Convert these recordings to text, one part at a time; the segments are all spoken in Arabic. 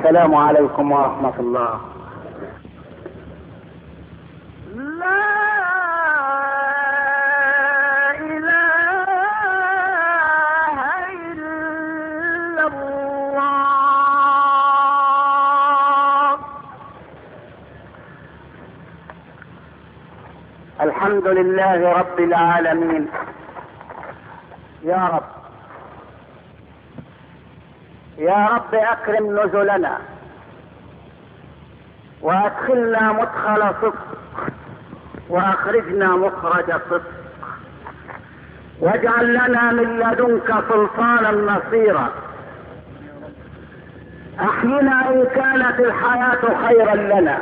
والسلام عليكم ورحمة الله. الحمد لله رب العالمين. يا رب يا رب اكرم نزلنا وادخلنا مدخل صدق واخرجنا مخرج صدق، واجعل لنا من لدنك سلطانا نصيرا. احينا ان كانت الحياة خيرا لنا،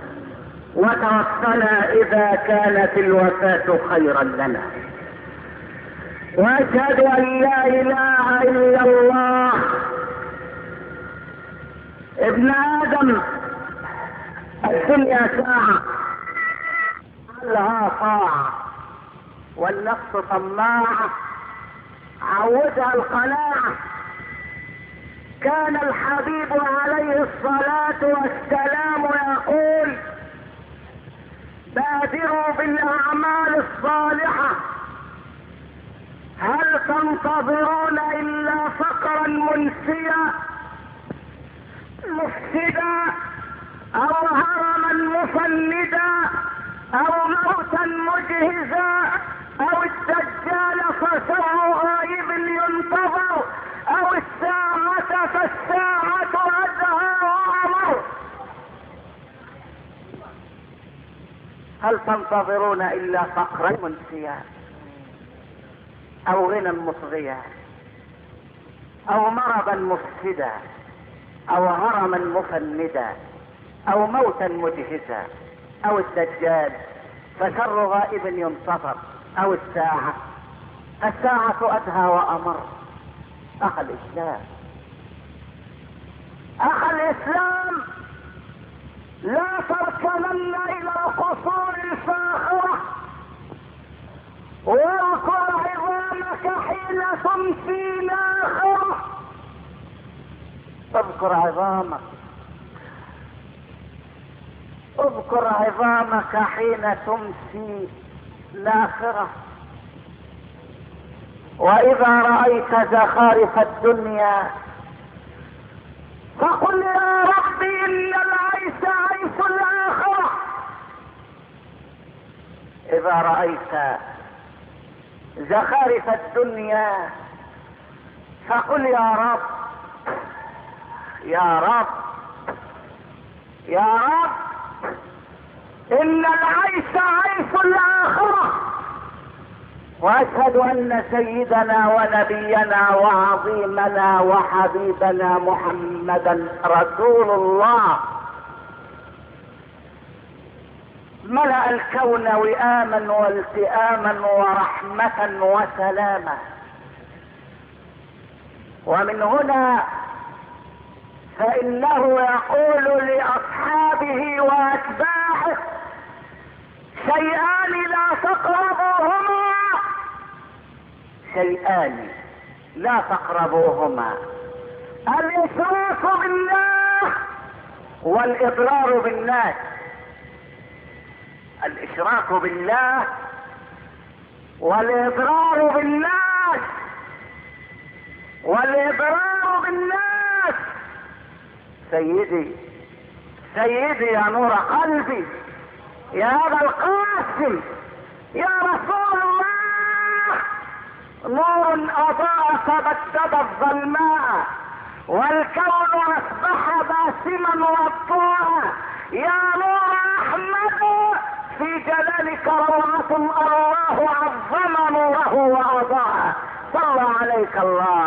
وتوفنا اذا كانت الوفاة خيرا لنا. واشهد ان لا اله الا الله. ابن ادم الدنيا ساعة لها طاعة، والنفس طماعة عودها القناعة. كان الحبيب عليه الصلاة والسلام يقول: بادروا بالاعمال الصالحة، هل تنتظرون الا فقرا منسيا مفسدا او هرما مفندا او موتا مجهزا او الدجال فسوء غائب ينتظر او الساعة فالساعة ادهى وامر. هل تنتظرون الا فقرا منسيا او غنى مطغيا او مرضا مفسدا او هرما مفندا او موتا مجهزا او الدجال فشر غائب ينتظر او الساعة ادهى وامر. اخ الاسلام لا تركنن الى القصور الفاخرة، واذكر عظامك حين تمسي ناخرة. اذكر عظامك حين تمسي ناخرة. واذا رأيت زخارف الدنيا فقل يا ربي ان العيش عيش الاخرة. اذا رأيت زخارف الدنيا فقل يا رب يا رب يا رب ان العيش عيش الاخرة. واشهد ان سيدنا ونبينا وعظيمنا وحبيبنا محمدا رسول الله ملأ الكون وئاما والتئاما ورحمة وسلاما. ومن هنا فإنه يقول لأصحابه وأتباعه: شيئان لا تقربوهما، الإشراك بالله والإضرار بالناس. الإشراك بالله والإضرار بالناس سيدي يا نور قلبي، يا أبا القاسم، يا رسول الله، نور أضاء فبدد الظلماء والكون أصبح باسما وضوءا. يا نور أحمد، في جلالك روعة الله عظم نوره وأضاء. صلى عليك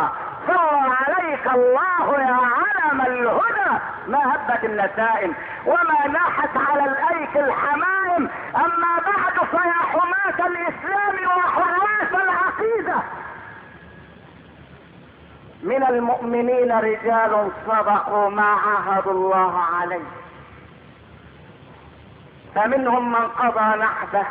الله يا علم الهدى، ما هبت النسائم وما ناحت على الايك الحمائم. اما بعد فيا حماة الاسلام وحراس العقيدة، من المؤمنين رجال صدقوا ما عاهدوا الله عليه، فمنهم من قضى نحبه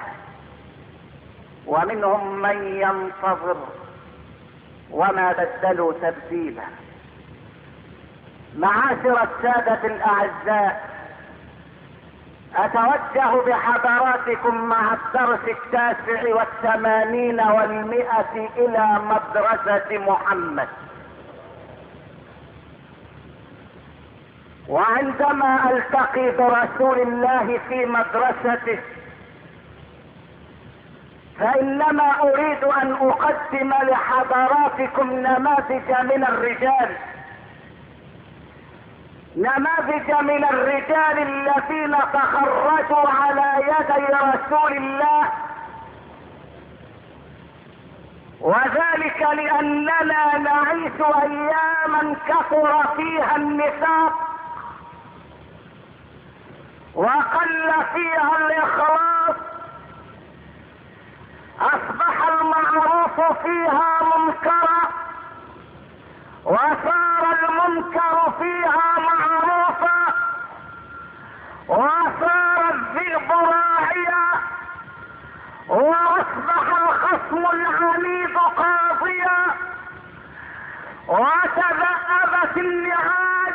ومنهم من ينتظر وما بدلوا تبديلا. معاشر السادة الأعزاء، أتوجه بحضراتكم مع الدرس 89 و100 إلى مدرسة محمد. وعندما ألتقي برسول الله في مدرسته فإنما أريد أن أقدم لحضراتكم نماذج من الرجال، نماذج من الرجال الذين تخرجوا على يدي رسول الله، وذلك لأننا نعيش أياما كثر فيها النفاق وقل فيها الإخلاص، أصبح المعروف فيها منكرا وصار المنكر فيها معروفا، وصار الذئب راعيا، واصبح الخصم العنيد قاضيا، وتذأبت النعاج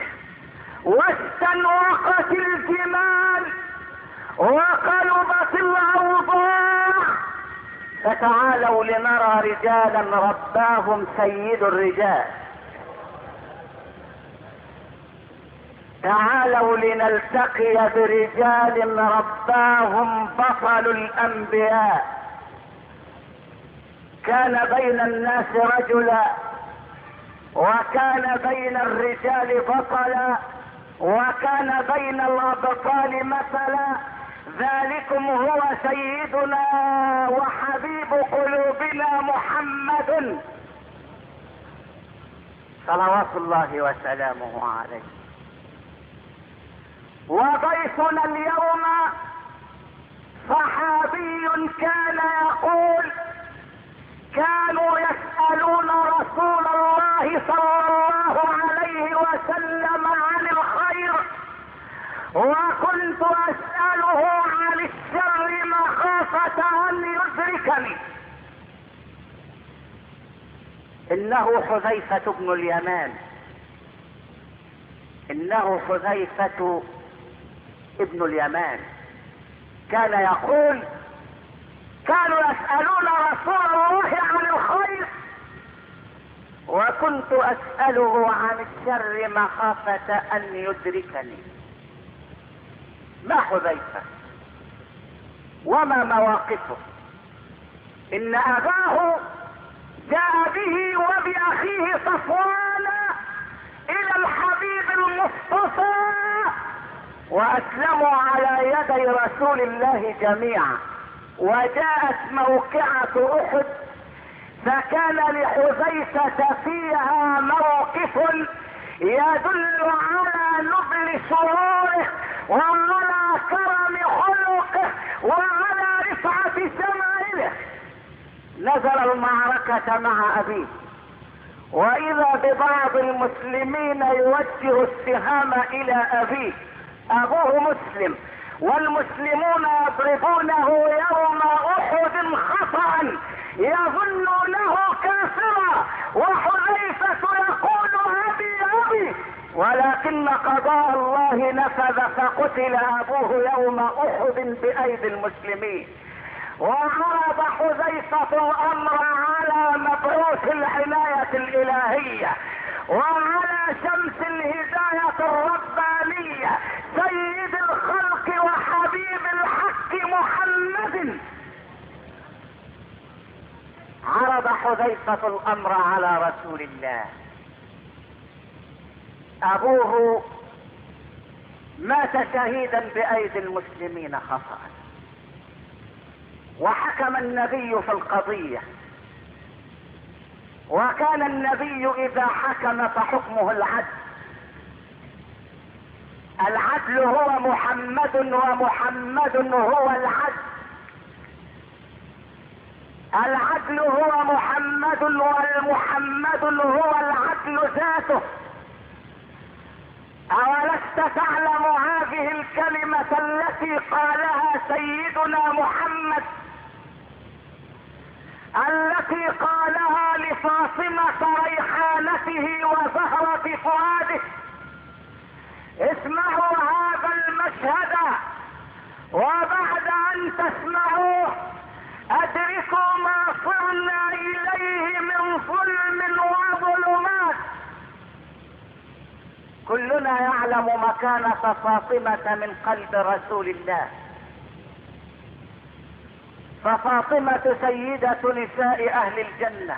واستنوقت الجمال وقلبت الاوضاع. فتعالوا لنرى رجالا رباهم سيد الرجال، تعالوا لنلتقي برجال رباهم بطل الانبياء. كان بين الناس رجلا، وكان بين الرجال بطلا، وكان بين الابطال مثلا. ذلكم هو سيدنا وحبيب قلوبنا محمد صلوات الله وسلامه عليه. وضيفنا اليوم صحابي كان يقول: كانوا يسألون رسول الله صلى الله عليه وسلم عن الخير، وكنت أسأله عن الشر مخافة أن يدركني. إنه حذيفة بن اليمان، إنه حذيفة ابن اليمان. كان يقول: كانوا يسألون رسول الله عن الخير، وكنت أسأله عن الشر مخافة أن يدركني. ما حذيفة وما مواقفه؟ إن أباه جاء به وبأخيه صفوان إلى الحبيب المصطفى، وأسلموا على يدي رسول الله جميعا. وجاءت موقعة أحد، فكان لحذيفة فيها موقف يدل على نبل شعوره وعلى كرم خلقه وعلى رفعة شمائله. نزل المعركة مع أبيه، وإذا ببعض المسلمين يوجه السهام إلى أبيه. أبوه مسلم والمسلمون يضربونه يوم أحد خطأ يظنونه كافرا، وحذيفة يقول: أبي أبي، ولكن قضاء الله نفذ فقتل أبوه يوم أحد بأيدي المسلمين. وعرض حذيفة الأمر على مبعوث العناية الإلهية وعلى شمس الهداية الربانية سيد الخلق وحبيب الحق محمد. عرض حذيفة الأمر على رسول الله. أبوه مات شهيدا بأيدي المسلمين خطأ، وحكم النبي في القضية، وكان النبي إذا حكم فحكمه العدل. العدل هو محمد ومحمد هو العدل. العدل هو محمد والمحمد هو العدل ذاته. أولست تعلم هذه الكلمة التي قالها سيدنا محمد، التي قالها لفاطمة ريحانته وزهرة فؤاده. اسمعوا هذا المشهد، وبعد ان تسمعوه ادركوا ما صرنا اليه من ظلم وظلمات. كلنا يعلم مكانة فاطمة من قلب رسول الله، ففاطمة سيدة نساء اهل الجنة،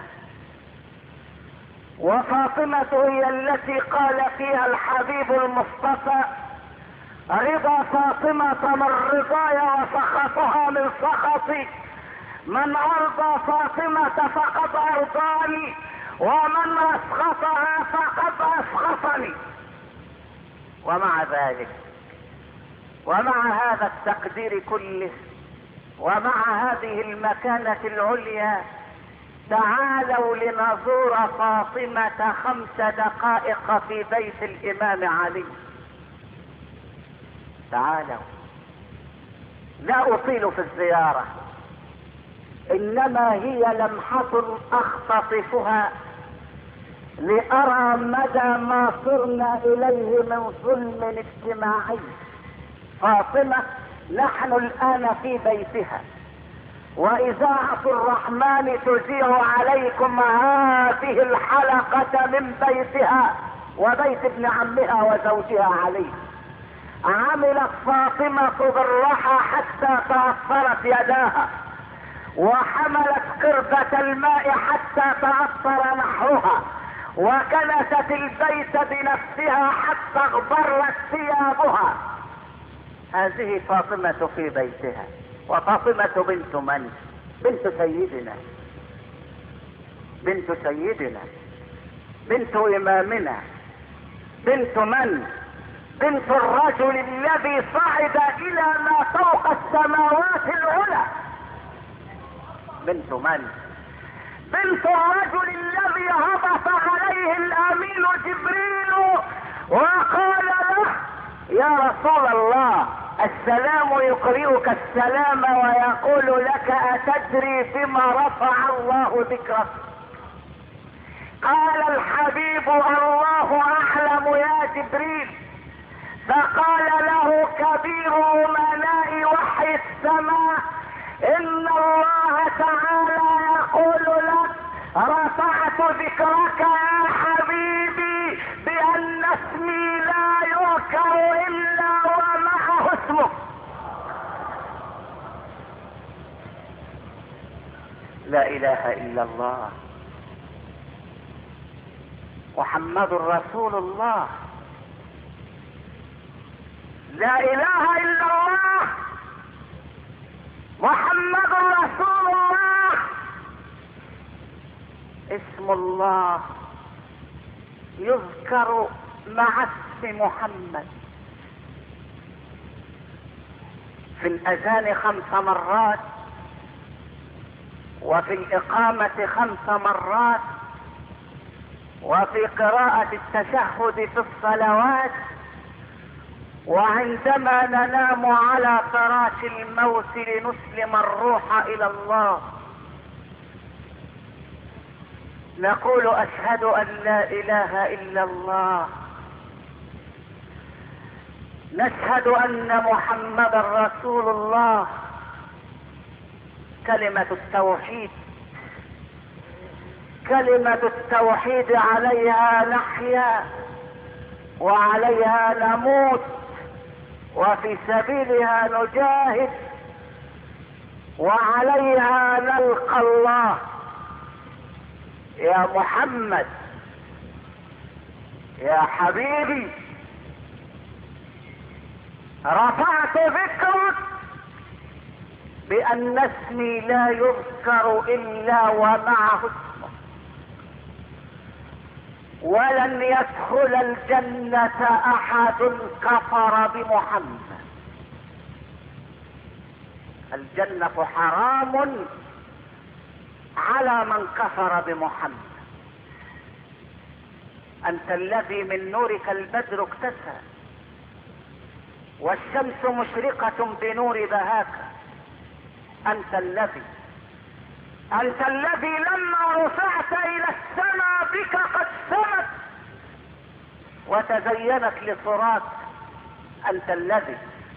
وفاطمة هي التي قال فيها الحبيب المصطفى: رضا فاطمة من رضاي وسخطها من سخطي، من ارضى فاطمة فقد ارضاني، ومن اسخطها فقد اسخطني. ومع ذلك، ومع هذا التقدير كله، ومع هذه المكانة العليا، تعالوا لنزور فاطمة 5 دقائق في بيت الامام علي. تعالوا، لا اطيل في الزيارة، انما هي لمحة اختطفها لارى مدى ما صرنا اليه من ظلم اجتماعي. فاطمة نحن الان في بيتها، واذاعة الرحمن تذيع عليكم هذه الحلقة من بيتها وبيت ابن عمها وزوجها علي. عملت فاطمة بالرحى حتى تأثرت يداها، وحملت قربة الماء حتى تأثر نحرها، وكنست البيت بنفسها حتى اغبرت ثيابها. هذه فاطمة في بيتها. وفاطمة بنت من؟ بنت سيدنا، بنت سيدنا، بنت امامنا. بنت من؟ بنت الرجل الذي صعد الى ما فوق السماوات العلى. بنت من؟ بنت الرجل الذي هبط عليه الامين جبريل وقال له: يا رسول الله، السلام يقرئك السلام ويقول لك: اتدري بما رفع الله ذكرك؟ قال الحبيب: الله اعلم يا جبريل. فقال له كبير امناء وحي السماء: ان الله تعالى يقول لك: رفعت ذكرك يا حبيبي بان اسمي لا يذكر الا ومعه اسمه. لا اله الا الله، محمد رسول الله. لا اله الا الله، محمد رسول الله. اسم الله يذكر مع اسم محمد في الاذان 5 مرات، وفي الاقامة 5 مرات، وفي قراءة التشهد في الصلوات، وعندما ننام على فراش الموت لنسلم الروح الى الله نقول: اشهد ان لا اله الا الله. نشهد ان محمدا رسول الله. كلمة التوحيد، كلمة التوحيد عليها نحيا وعليها نموت، وفي سبيلها نجاهد، وعليها نلقى الله. يا محمد، يا حبيبي، رفعت ذكرك بأن اسمي لا يذكر إلا ومعه اسمه، ولن يدخل الجنة أحد كفر بمحمد. الجنة حرام على من كفر بمحمد. أنت الذي من نورك البدر اكتسى، والشمس مشرقة بنور بهاك. أنت الذي لما رفعت إلى السماء بك قد سمت، وتزينت لصراط. انت الذي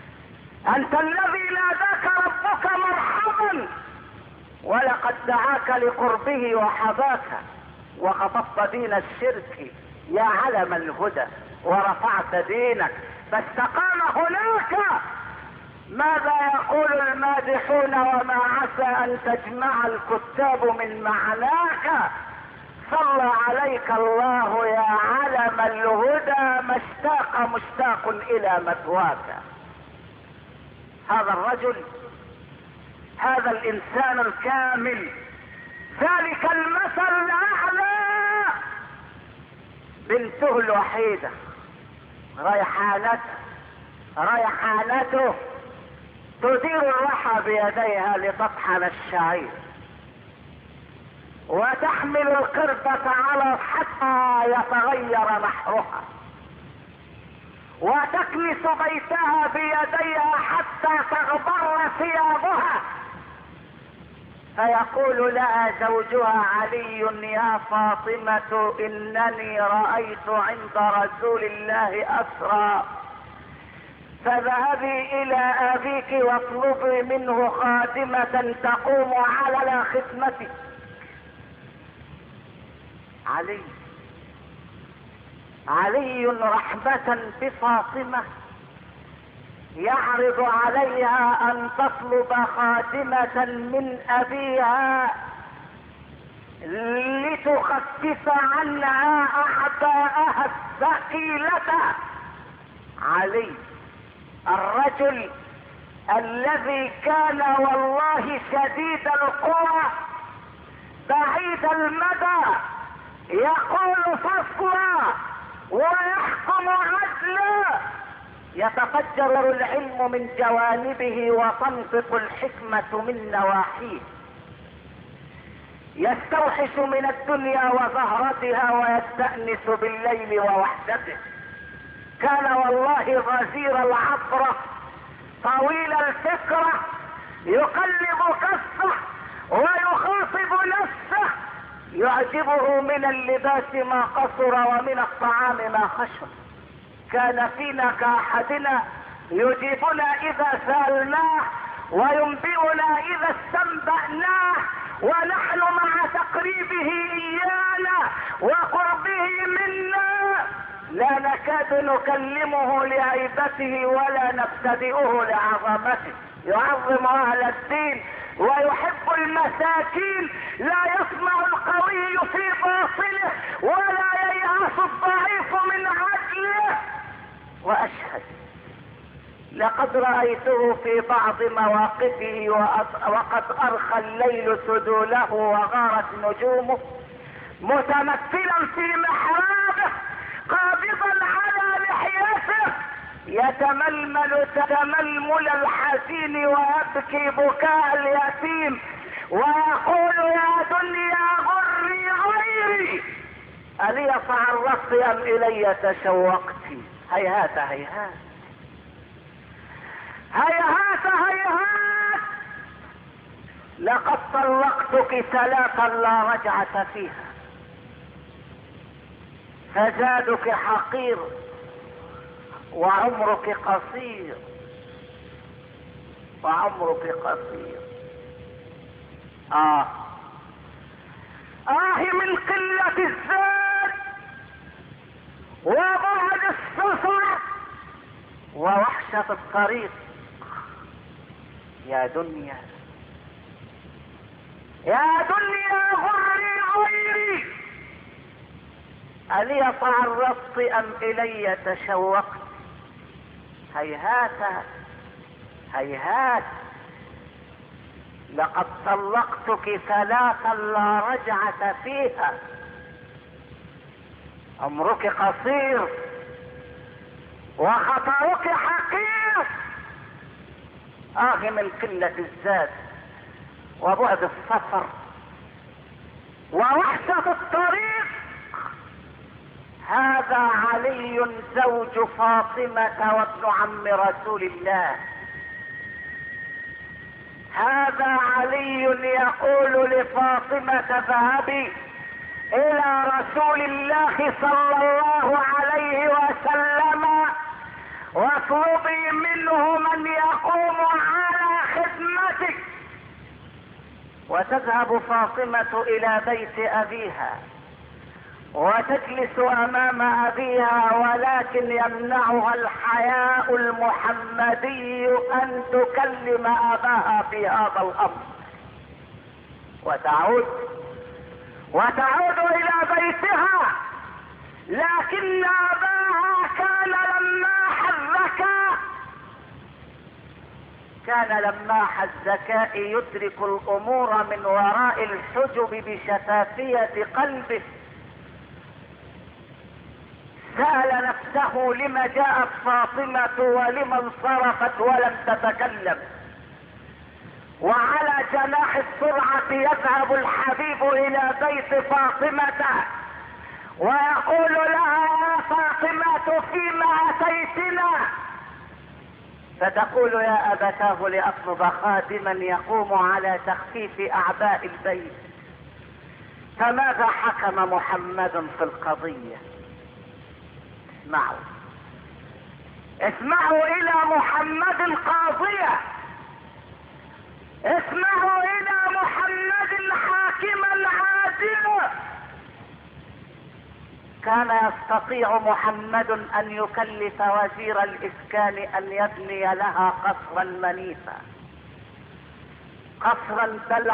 ناداك ربك مرحبا، ولقد دعاك لقربه وحباك، وخطبت دين الشرك يا علم الهدى، ورفعت دينك فاستقام هناك. ماذا يقول المادحون وما عسى ان تجمع الكتاب من معناك؟ صلى عليك الله يا علم الهدى، ما اشتاق مشتاق الى مثواك. هذا الرجل، هذا الانسان الكامل، ذلك المثل الاعلى، بنته الوحيدة ريحانته تدير الرحى بيديها لتطحن الشعير، وتحمل القربة على حتى يتغير نحرها، وتكنس بيتها بيديها حتى تغبر ثيابها. فيقول لها زوجها علي يا فاطمة انني رأيت عند رسول الله اسرى، فاذهبي الى ابيك واطلبي منه خادمة تقوم على خدمتك. علي رحمة بفاطمة يعرض عليها ان تطلب خادمة من ابيها لتخفف عنها اعباءها الثقيلة. علي الرجل الذي كان والله شديد القوى بعيد المدى، يقول فصلا ويحكم عدلا، يتفجر العلم من جوانبه وتنطق الحكمة من نواحيه، يستوحش من الدنيا وزهرتها ويستأنس بالليل ووحدته. كان والله غزير العبرة طويل الفكرة، يقلب كفه ويخاطب نفسه، يعجبه من اللباس ما قصر ومن الطعام ما خشن. كان فينا كأحدنا يجيبنا اذا سألناه وينبئنا اذا استنبأناه، ونحن مع تقريبه ايانا وقربه منا لا نكاد نكلمه لهيبته ولا نبتدئه لعظمته. يعظم اهل الدين ويحب المساكين، لا يسمع القوي في باطله ولا ييأس الضعيف من عدله. واشهد لقد رأيته في بعض مواقفه وقد ارخى الليل سدوله وغارت نجومه، متمثلا في محرابه قابضا على لحيته، يتململ تململ الحزين ويبكي بكاء اليتيم، ويقول يا دنيا غري غيري ألي تعرضت أم إلي تشوقت؟ هيهات هيهات هيهات هيهات، لقد طلقتك ثلاثا لا رجعة فيها، فزادك حقير وعمرك قصير، وعمرك قصير. من قلة الزاد وبعد السفر ووحشة الطريق. يا دنيا غري غيري ألي تعرضت أم إلي تشوقت؟ هيهات هيهات، لقد طلقتك ثلاثا لا رجعة فيها، عمرك قصير وخطرك حقير. من قلة الزاد وبعد السفر ووحشة الطريق. هذا علي زوج فاطمة وابن عم رسول الله، هذا علي يقول لفاطمة اذهبي الى رسول الله صلى الله عليه وسلم واطلبي منه من يقوم على خدمتك. وتذهب فاطمة الى بيت ابيها وتجلس امام ابيها، ولكن يمنعها الحياء المحمدي ان تكلم اباها في هذا الامر. وتعود الى بيتها، لكن اباها كان لماح الذكاء يدرك الامور من وراء الحجب بشفافية قلبه. سأل نفسه لما جاءت فاطمة ولما انصرفت ولم تتكلم. وعلى جناح السرعة يذهب الحبيب الى بيت فاطمة ويقول لها: يا فاطمة فيما اتيتنا؟ فتقول: يا ابتاه لاطلب خادما يقوم على تخفيف اعباء البيت. فماذا حكم محمد في القضية؟ اسمعوا الى محمد القاضية، اسمعوا الى محمد حاكما عادلا. كان يستطيع محمد ان يكلف وزير الاسكان ان يبني لها قصرا منيفا، قصرا بل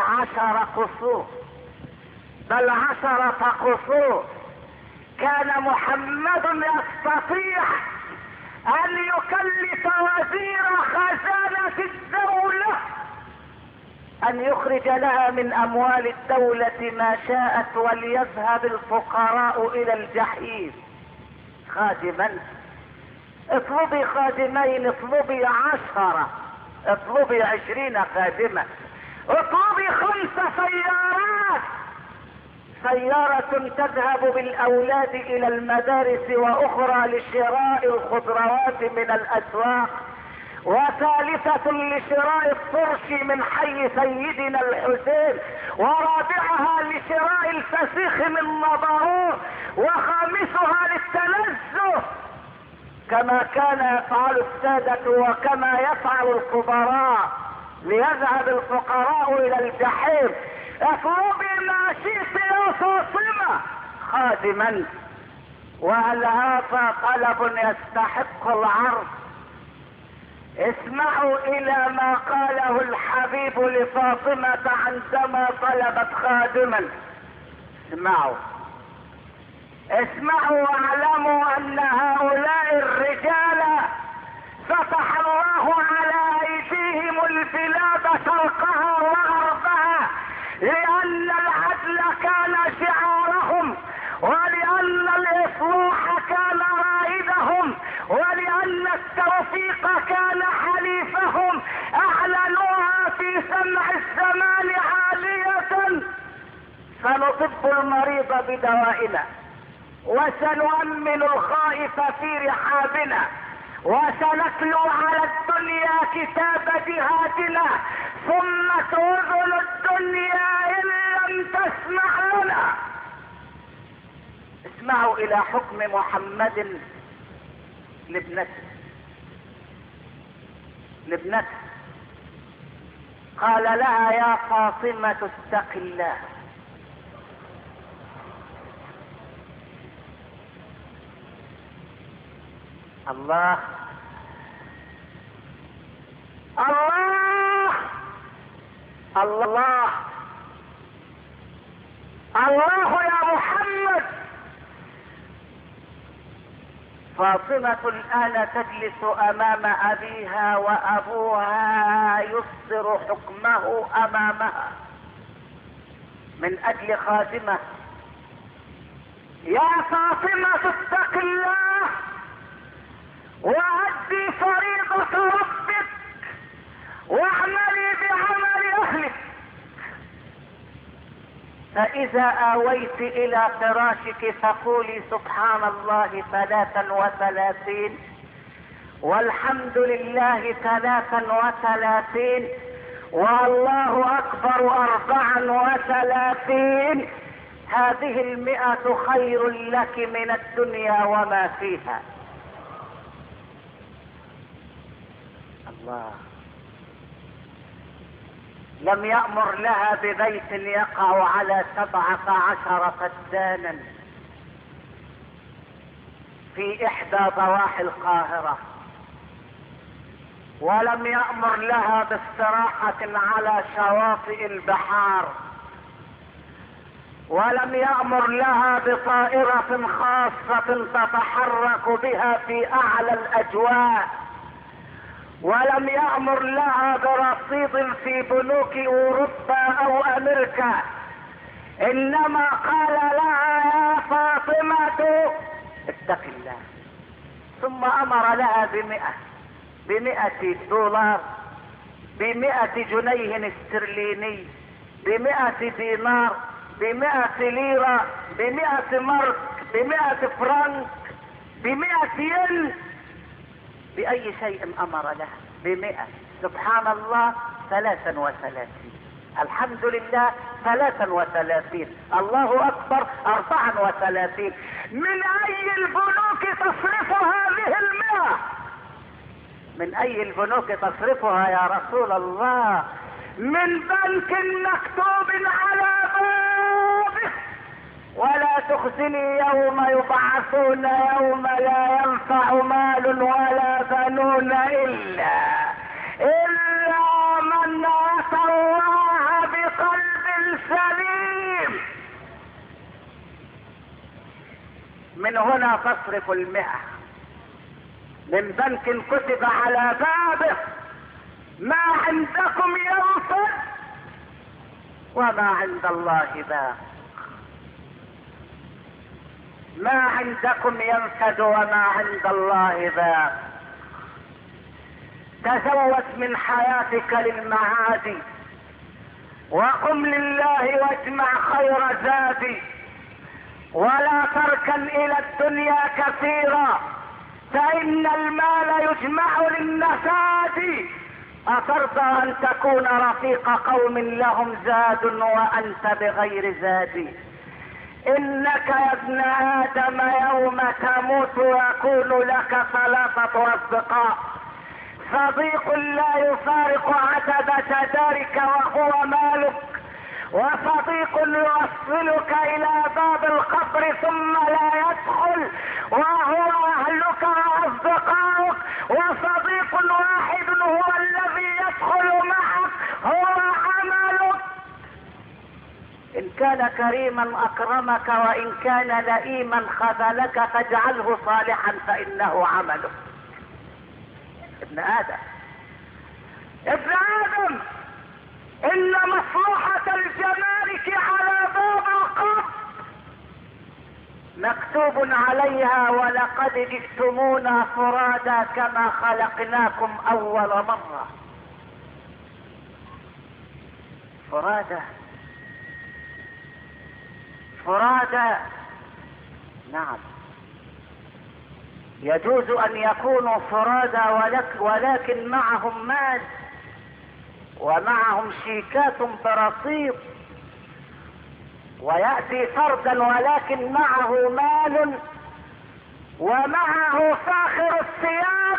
10 قصور. كان محمد يستطيع ان يكلف وزير خزانة الدولة ان يخرج لها من اموال الدولة ما شاءت، وليذهب الفقراء الى الجحيم. خادما، اطلبي خادمين، اطلبي 10، اطلبي 20 خادمة، اطلبي 5 سيارات، سيارة تذهب بالاولاد الى المدارس، واخرى لشراء الخضروات من الاسواق، وثالثة لشراء الطرش من حي سيدنا الحسين، ورابعها لشراء الفسيخ من مضاروه، وخامسها للتنزه كما كان يفعل السادة وكما يفعل الكبراء، ليذهب الفقراء الى الجحيم. اطلبي ما شئت يا فاطمة خادما. وهل هذا طلب يستحق العرض؟ اسمعوا الى ما قاله الحبيب لفاطمة عندما طلبت خادما. اسمعوا واعلموا ان هؤلاء الرجال فتح الله على ايديهم البلاد شرقها وغربها، لان العدل كان شعارهم، ولان الاصلاح كان رائدهم، ولان التوفيق كان حليفهم. اعلنوها في سمع الزمان عالية: سنطب المريض بدوائنا، وسنؤمن الخائف في رحابنا، وسنتلو على الدنيا كتاب جهادنا، ثم تؤذن الدنيا ان لم تسمع لنا. اسمعوا الى حكم محمد لابنته. قال لها: يا فاطمة اتق الله. الله الله الله الله يا محمد. فاطمة الآن تجلس أمام أبيها، وأبوها يصدر حكمه أمامها من أجل خادمة. يا فاطمة اتق الله وأدي فريضة ربك، واعملي بعمل أهلك. فإذا آويت إلى فراشك فقولي سبحان الله 33، والحمد لله 33، والله أكبر 34. هذه 100 خير لك من الدنيا وما فيها. الله. لم يأمر لها ببيت يقع على 17 فدانا في احدى ضواحي القاهرة، ولم يأمر لها باستراحة على شواطئ البحار، ولم يأمر لها بطائرة خاصة تتحرك بها في اعلى الاجواء، ولم يأمر لها برصيد في بنوك اوروبا او امريكا، انما قال لها يا فاطمة اتق الله. ثم امر لها ب100 دولار، ب100 جنيه استرليني، ب100 دينار، ب100 ليرة، ب100 مرك، ب100 فرنك، ب100 ين، بأي شيء أمر لها. ب100. سبحان الله. 33. الحمد لله. 33. الله أكبر. 34. من أي البنوك تصرف هذه 100؟ من أي البنوك تصرفها يا رسول الله؟ من بنك مكتوب على بابه ولا تخزني يوم يبعثون يوم لا ينفع مال ولا بنون إلا من أتى الله بقلب سليم. من هنا تصرف 100 من بنك كتب على بابه ما عندكم ينفد وما عند الله باق. ما عندكم ينفد وما عند الله باق. تزود من حياتك للمعاد وقم لله واجمع خير زادي، ولا تركن الى الدنيا كثيرا فان المال يجمع للنفاد. أترضى أن تكون رفيق قوم لهم زاد وأنت بغير زاد؟ إنك يا ابن آدم يوم تموت يكون لك 3 أصدقاء: صديق لا يفارق عتبة دارك وهو مالك، وصديق يوصلك إلى باب القبر ثم لا يدخل وهو أهلك وأصدقائك، وصديق واحد هو الذي يدخل معك هو عملك. إن كان كريما أكرمك وإن كان لئيما خذلك فاجعله صالحا فإنه عملك. ابن آدم إن مصلحة الجمارك على باب القبر مكتوب عليها ولقد جئتمونا فرادا كما خلقناكم أول مرة. فرادا. نعم، يجوز أن يكونوا فرادا ولكن معهم مال ومعهم شيكات برصيد، ويأتي فردا ولكن معه مال ومعه فاخر الثياب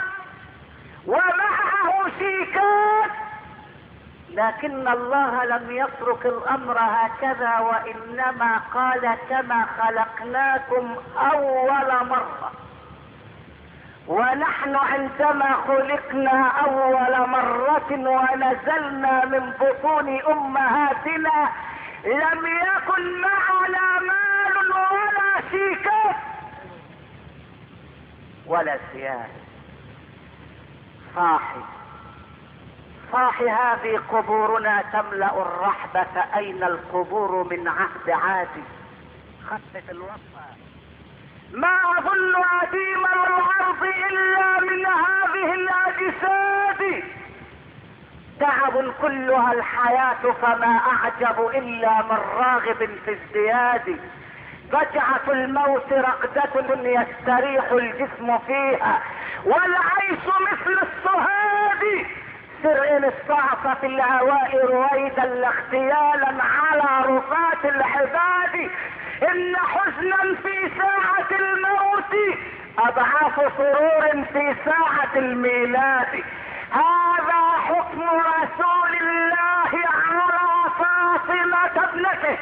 ومعه شيكات، لكن الله لم يترك الأمر هكذا وإنما قال كما خلقناكم أول مرة. ونحن عندما خلقنا أول مرة ونزلنا من بطون أمهاتنا لم يكن معنا مال ولا شيكات ولا ثياب. صاحي هذه قبورنا تملأ الرحبة، أين القبور من عهد عادي؟ خفف الوصفة. ما أظن عديم الأرض إلا من هذه الأجساد، تعب كلها الحياة فما أعجب إلا من راغب في ازدياد. فجعة الموت رقدة يستريح الجسم فيها والعيش مثل الصهاد. سر إن استعصى في الهواء رويدا لاغتيالا على رفات الحباد. ان حزنا في ساعة الموت اضعاف سرور في ساعة الميلاد. هذا حكم رسول الله على فاطمة ابنته.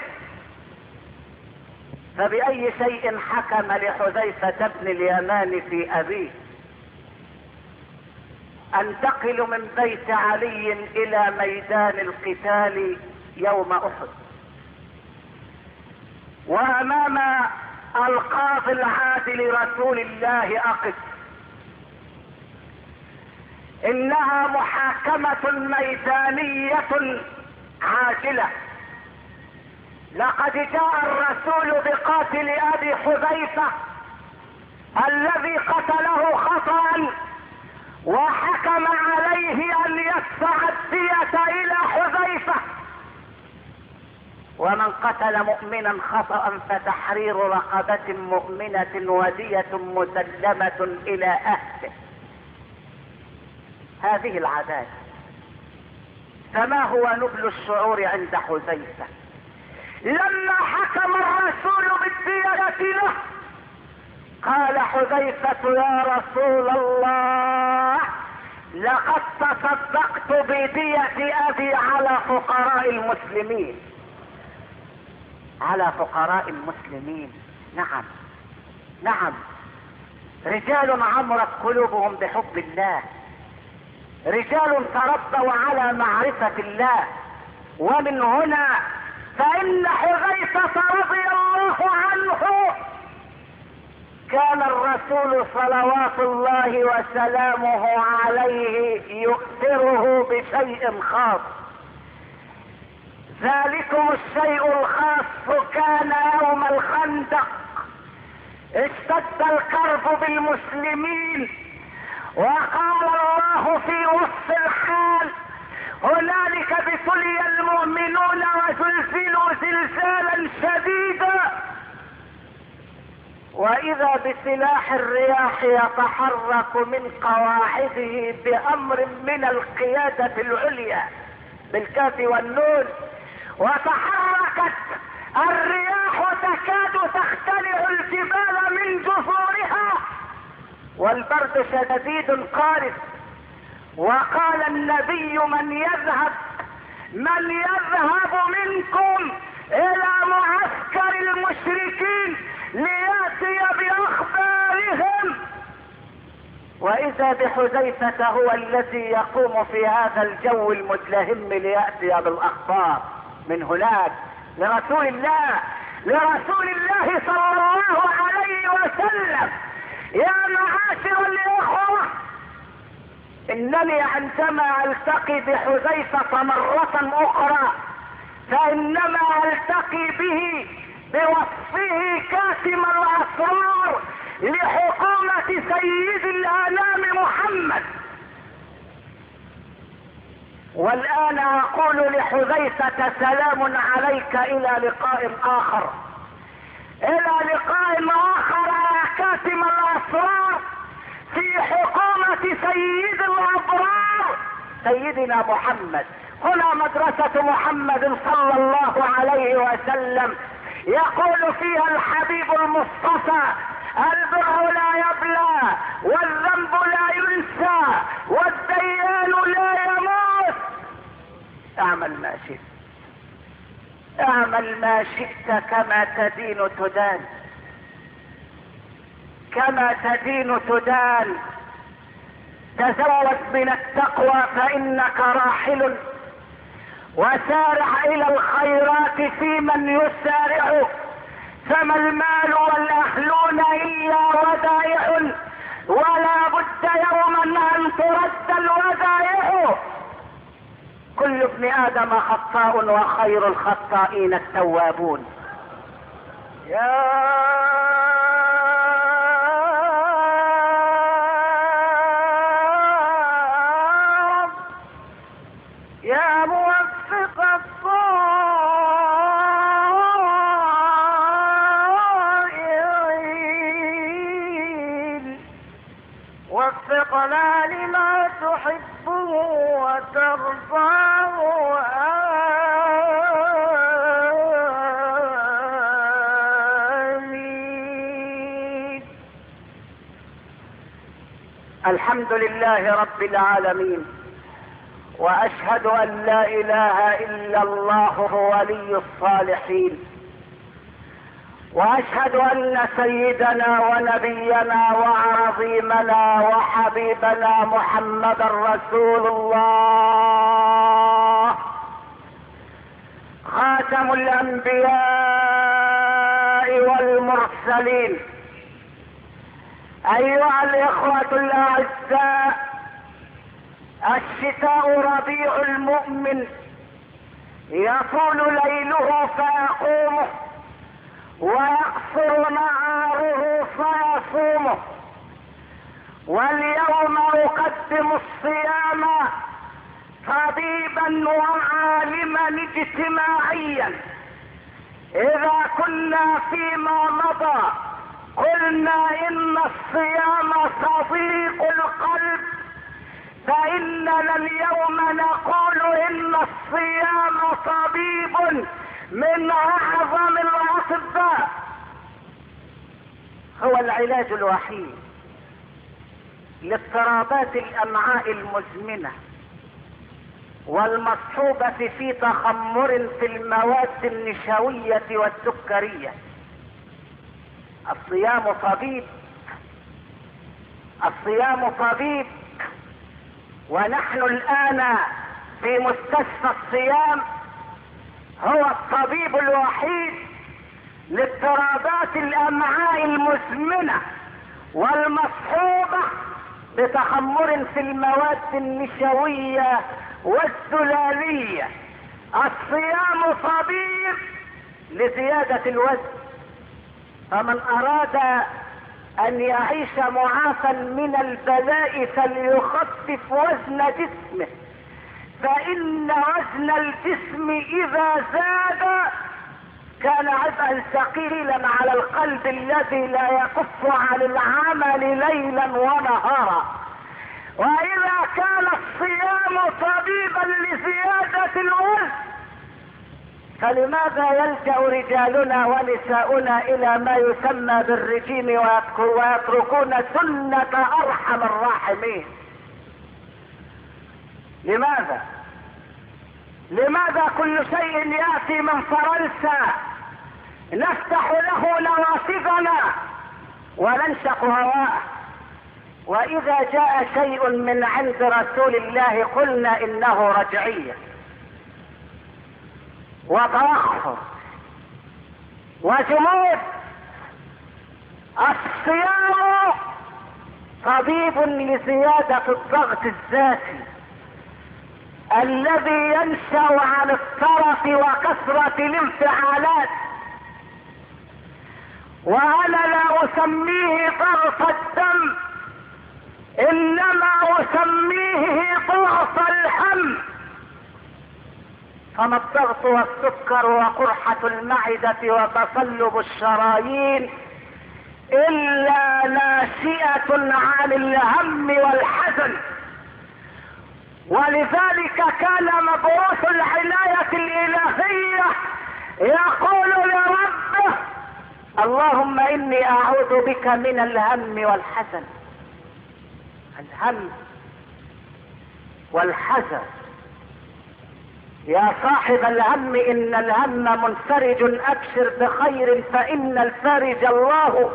فبأي شيء حكم لحذيفة بن اليمان في أبيه؟ انتقل من بيت علي الى ميدان القتال يوم احد، وامام القاضي العادل رسول الله اقف. انها محاكمة ميدانية عاجلة. لقد جاء الرسول بقاتل ابي حذيفة الذي قتله خطأ، وحكم عليه ان يدفع الدية الى حذيفة. ومن قتل مؤمنا خطأ فتحرير رقبة مؤمنة ودية مسلمة الى اهله. هذه العادات. فما هو نبل الشعور عند حذيفة لما حكم الرسول بالدية له؟ قال حذيفة: يا رسول الله، لقد تصدقت بدية ابي على فقراء المسلمين. على فقراء المسلمين. نعم نعم، رجال عمرت قلوبهم بحب الله، رجال تربوا على معرفة الله. ومن هنا فإن حذيفة رضي الله عنه كان الرسول صلوات الله وسلامه عليه يؤثره بشيء خاص. ذلكم الشيء الخاص كان يوم الخندق. اشتد الكرب بالمسلمين، وقال الله في وصف الحال: هنالك ابتلي المؤمنون وزلزلوا زلزالا شديدا. واذا بسلاح الرياح يتحرك من قواعده بامر من القيادة العليا بالكاف والنون. وتحركت الرياح تكاد تختلع الجبال من جذورها، والبرد شديد قارس. وقال النبي: من يذهب منكم الى معسكر المشركين لياتي باخبارهم. واذا بحذيفة هو الذي يقوم في هذا الجو المدلهم لياتي بالاخبار من هناك لرسول الله صلى الله عليه وسلم. يا معاشر الاخوة، انني عندما التقي بحذيفة مرة اخرى فانما التقي به بوصفه كاتم الاسرار لحكومة سيد الانام محمد. والان اقول لحذيفة: سلام عليك، الى لقاء اخر، الى لقاء اخر يا كاتم الاسرار في حكومة سيد الابرار سيدنا محمد. هنا مدرسة محمد صلى الله عليه وسلم، يقول فيها الحبيب المصطفى: البر لا يبلى، والذنب لا ينسى، والديان لا يموت. اعمل ما شئت، اعمل ما شئت، كما تدين تدان، كما تدين تدان. تزود من التقوى فانك راحل، وسارع الى الخيرات في من يسارع. فما المال والاهلون الا ودائع، ولا بد يوما ان ترد الودائع. كل ابن ادم خطاء وخير الخطائين التوابون. يا وفقنا لما تحبه وترضاه الحمد لله رب العالمين، واشهد ان لا اله الا الله ولي الصالحين، واشهد ان سيدنا ونبينا وعظيمنا وحبيبنا محمدا رسول الله خاتم الانبياء والمرسلين. ايها الاخوة الاعزاء، الشتاء ربيع المؤمن، يطول ليله فيقومه ويقصر نهاره فيصومه. واليوم اقدم الصيام طبيبا وعالما اجتماعيا. اذا كنا فيما مضى قلنا ان الصيام صديق القلب، فاننا اليوم نقول ان الصيام طبيب من اعظم الاطباء، هو العلاج الوحيد لاضطرابات الامعاء المزمنة والمصحوبة في تخمر في المواد النشوية والسكرية. الصيام طبيب، الصيام طبيب، ونحن الآن في مستشفى الصيام، هو الطبيب الوحيد لاضطرابات الأمعاء المزمنة والمصحوبة بتخمر في المواد النشوية والزلالية. الصيام طبيب لزيادة الوزن، فمن اراد ان يعيش معافى من البلاء فليخفف وزن جسمه، فان وزن الجسم اذا زاد كان عبئا ثقيلا على القلب الذي لا يكف عن العمل ليلا ونهارا. واذا كان الصيام طبيبا لزيادة الوزن، فلماذا يلجأ رجالنا ونساؤنا الى ما يسمى بالرجيم ويتركون سنة ارحم الراحمين؟ لماذا كل شيء يأتي من فرنسا نفتح له نوافذنا وننشق هواءه، واذا جاء شيء من عند رسول الله قلنا انه رجعية وتوخر وجمود؟ الصيام طبيب لزيادة الضغط الذاتي الذي ينشأ عن الطرف وكثرة الانفعالات، وانا لا اسميه ضغط الدم، انما اسميه ضغط الهم. فما الضغط والسكر وقرحة المعدة وتصلب الشرايين الا ناشئة عن الهم والحزن. ولذلك كان مبعوث العناية الالهية يقول لربه: اللهم اني اعوذ بك من الهم والحزن. الهم والحزن، يا صاحب الهم ان الهم منفرج، ابشر بخير فان الفارج الله.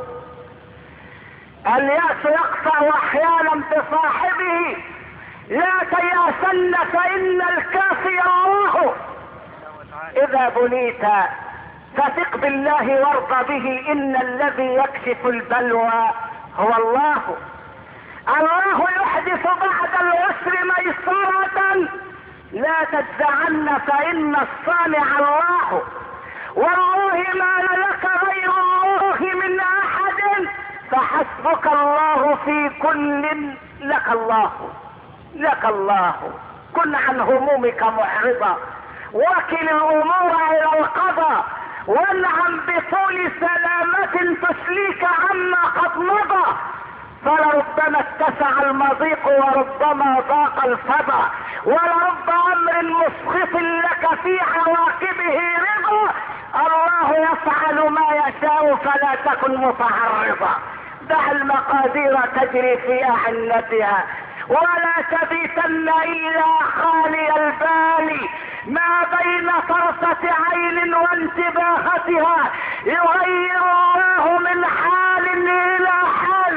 الياس يقطع احيانا بصاحبه، لا تياسن فان الكافي الله. اذا بليت فثق بالله وارض به، ان الذي يكشف البلوى هو الله. الله يحدث بعد العسر ميسرة، لا تجزعن فان الصانع الله. والله ما لك غير الله من احد، فحسبك الله في كل. لك الله، لك الله. كن عن همومك معرضا، وكل الامور الى القضاء، وانعم بطول سلامة تسليك عما قد مضى. فلربما اتسع المضيق وربما ضاق الفضا، ولرب امر مسخط لك في عواقبه رضا. الله يفعل ما يشاء فلا تكن متعرضا. دع المقادير تجري في أعنتها، ولا تبيتن إلا خالي البال. ما بين طرفة عين وانتباهتها يغير الله من حال إلى حال.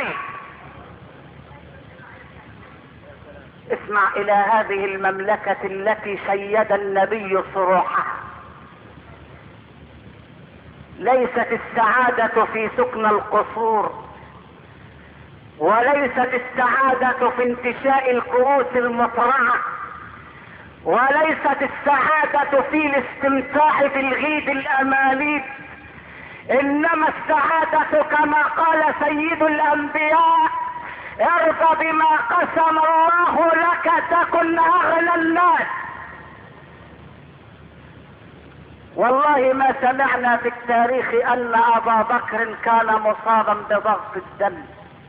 اسمع إلى هذه المملكة التي شيد النبي صروحها. ليست السعادة في سكن القصور، وليست السعادة في انتشاء الكؤوس المطرعة، وليست السعادة في الاستمتاع بالغيد الأماني، إنما السعادة كما قال سيد الأنبياء: ارض بما قسم الله لك تكن أغنى الناس. والله ما سمعنا في التاريخ أن أبا بكر كان مصابا بضغط الدم،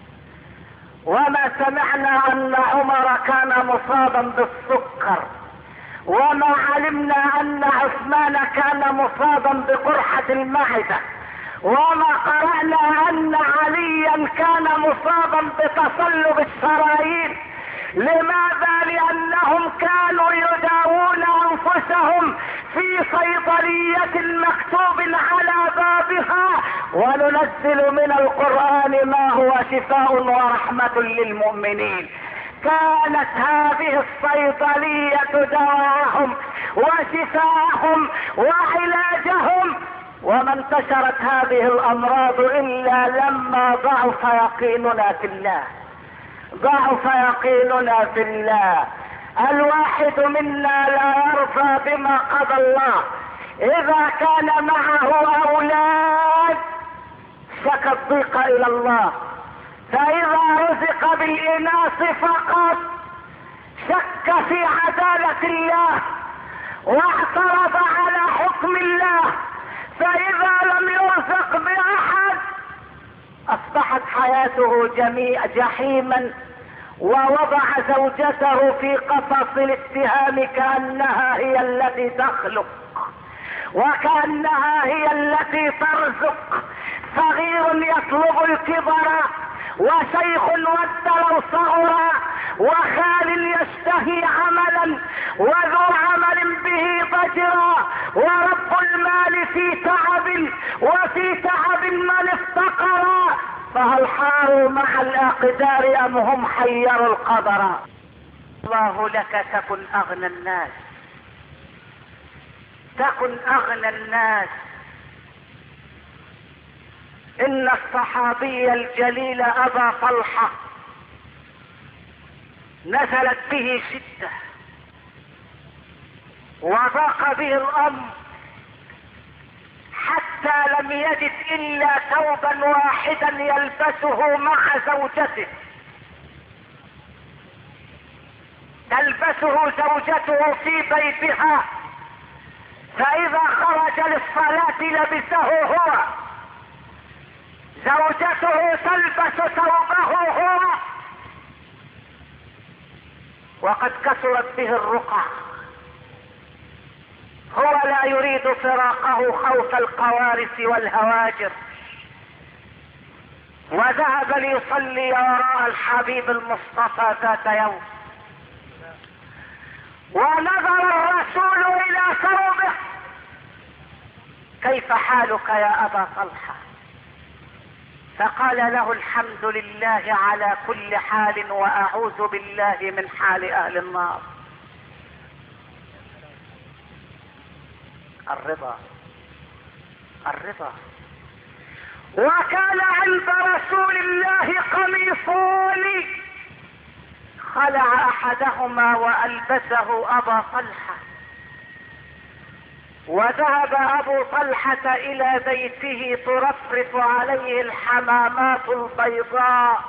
وما سمعنا أن عمر كان مصابا بالسكر، وما علمنا أن عثمان كان مصابا بقرحة المعدة، وما قرأنا أن عليا كان مصابا بتصلب الشرايين. لماذا؟ لأنهم كانوا يداوون أنفسهم في صيدلية مكتوب على بابها: وننزل من القرآن ما هو شفاء ورحمة للمؤمنين. كانت هذه الصيدلية دواءهم وشفاءهم وعلاجهم، وما انتشرت هذه الأمراض إلا لما ضعف يقيننا في الله. ضعف يقيننا في الله. الواحد منا لا يرضى بما قضى الله. إذا كان معه أولاد شكى الضيق إلى الله، فإذا رزق بالإناث فقط شك في عدالة الله واعترض على حكم الله. فإذا لم يرزق بأحد أصبحت حياته جحيما، ووضع زوجته في قفص الاتهام كأنها هي التي تخلق وكأنها هي التي ترزق. صغير يطلب الكبر، وشيخ ود صغرا، وخال يشتهي عملا، وذو عمل به ضجرا، ورب المال في تعب، وفي تعب من افتقرا. فهل حاروا مع الأقدار أم هم حيروا القدر؟ الله لك تكن أغنى الناس، تكن أغنى الناس. إن الصحابي الجليل أبا طلحة نزلت به شدة وضاق به الأمر، حتى لم يجد إلا ثوبا واحدا يلبسه مع زوجته، تلبسه زوجته في بيتها، فإذا خرج للصلاة لبسه هو، زوجته تلبس ثوبه هو. وقد كثرت به الرقع، هو لا يريد فراقه خوف القوارث والهواجر، وذهب ليصلي وراء الحبيب المصطفى ذات يوم، ونظر الرسول إلى ثوبه: كيف حالك يا أبا طلحة؟ فقال له: الحمد لله على كل حال، وأعوذ بالله من حال أهل النار. الرضا، الرضا. وكان عند رسول الله قميصان، خلع أحدهما وألبسه أبا طلحة، وذهب أبو طلحة إلى بيته ترفرف عليه الحمامات البيضاء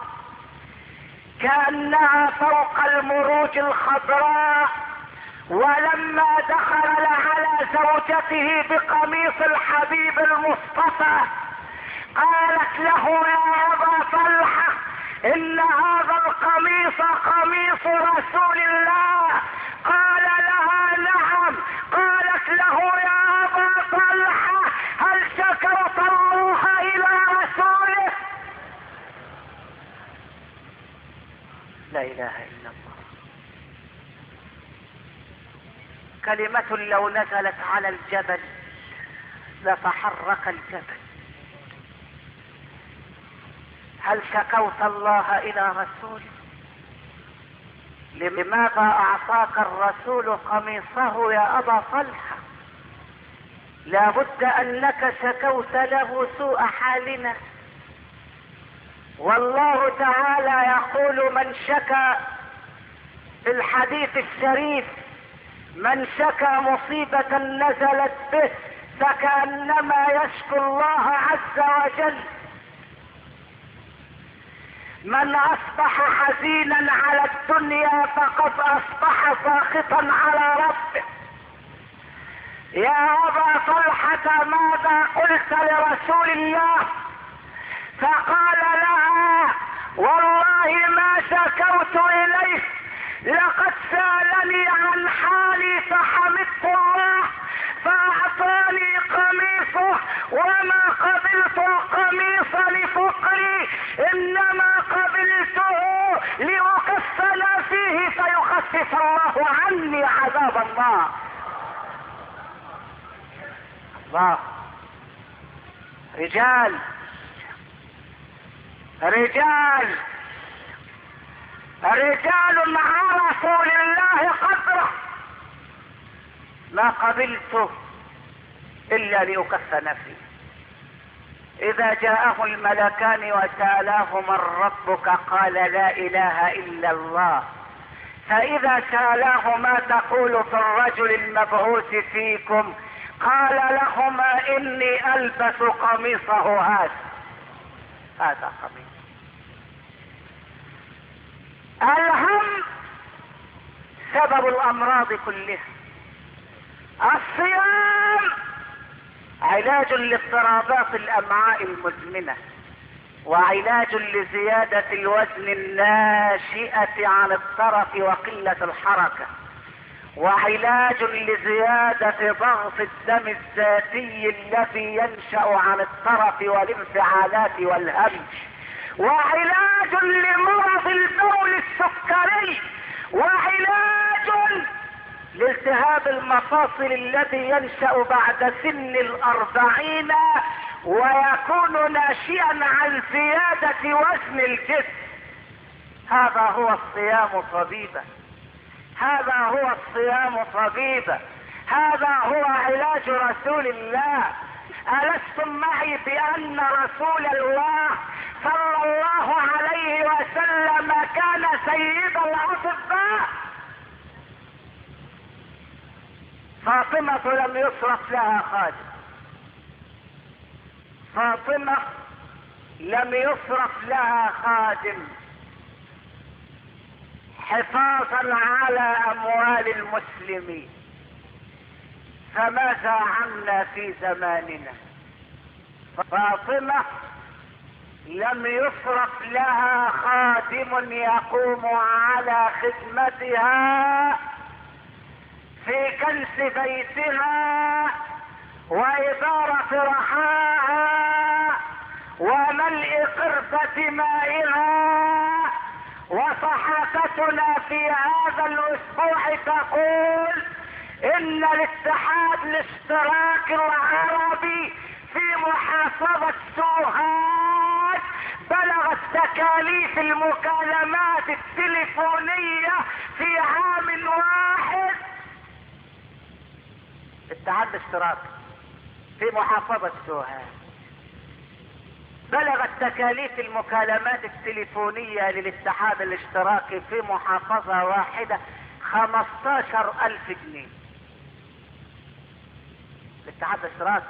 كأنها فوق المروج الخضراء. ولما دخل على زوجته بقميص الحبيب المصطفى قالت له: يا أبا طلحة، إن هذا القميص قميص رسول الله. قال لها: نعم. قالت له: يا أبا طلحة، هل شكوت الله إلى رسوله؟ لا اله الا الله. كلمة لو نزلت على الجبل لتحرك الجبل. هل شكوت الله الى رسوله؟ لماذا اعطاك الرسول قميصه يا ابا طلحة؟ لا بد انك شكوت له سوء حالنا. والله تعالى يقول من شكى في الحديث الشريف من شكى مصيبة نزلت به فكأنما يشكو الله عز وجل. من اصبح حزينا على الدنيا فقد اصبح ساخطا على ربه. يا ابا طلحة ماذا قلت لرسول الله؟ فقال لها والله ما شكوت اليه، لقد سألني عن حالي فحمدت الله فأعطاني قميصه، وما قبلت القميص لفقري إنما قبلته لأكفن فيه فيخفف الله عني عذاب النار. الله. رجال رجال رجال عرفوا لله قدره. ما قبلته الا لأكفن فيه. اذا جاءه الملكان وسألاه من ربك قال لا اله الا الله. فاذا سألاه ما تقول في الرجل المبعوث فيكم قال لهما اني البس قميصه هذا قميص. الهم سبب الامراض كلها. الصيام علاج لاضطرابات الامعاء المزمنة، وعلاج لزيادة الوزن الناشئة عن الترف وقلة الحركة، وعلاج لزيادة ضغط الدم الذاتي الذي ينشأ عن الترف والانفعالات والهم، وعلاج لمرض البول السكري، وعلاج لالتهاب المفاصل الذي ينشأ بعد سن 40 ويكون ناشئا عن زيادة وزن الجسم. هذا هو الصيام طبيبا. هذا هو الصيام طبيبا. هذا هو علاج رسول الله. ألستم معي بأن رسول الله صلى الله عليه وسلم كان سيد الأطباء؟ فاطمة لم يصرف لها خادم. فاطمة لم يصرف لها خادم حفاظا على أموال المسلمين. فماذا عنا في زماننا؟ فاطمة لم يصرف لها خادم يقوم على خدمتها في كنس بيتها وإدارة رحاها وملء قربة مائها. وصحافتنا في هذا الأسبوع تقول إن الاتحاد الاشتراكي العربي في محافظة سوهاج بلغت تكاليف المكالمات التليفونية في عام واحد. الاتحاد الاشتراكي في محافظة سوهاج بلغت تكاليف المكالمات التليفونية للاتحاد الاشتراكي في محافظة واحدة 15,000 جنيه. الاتحاد الاشتراكي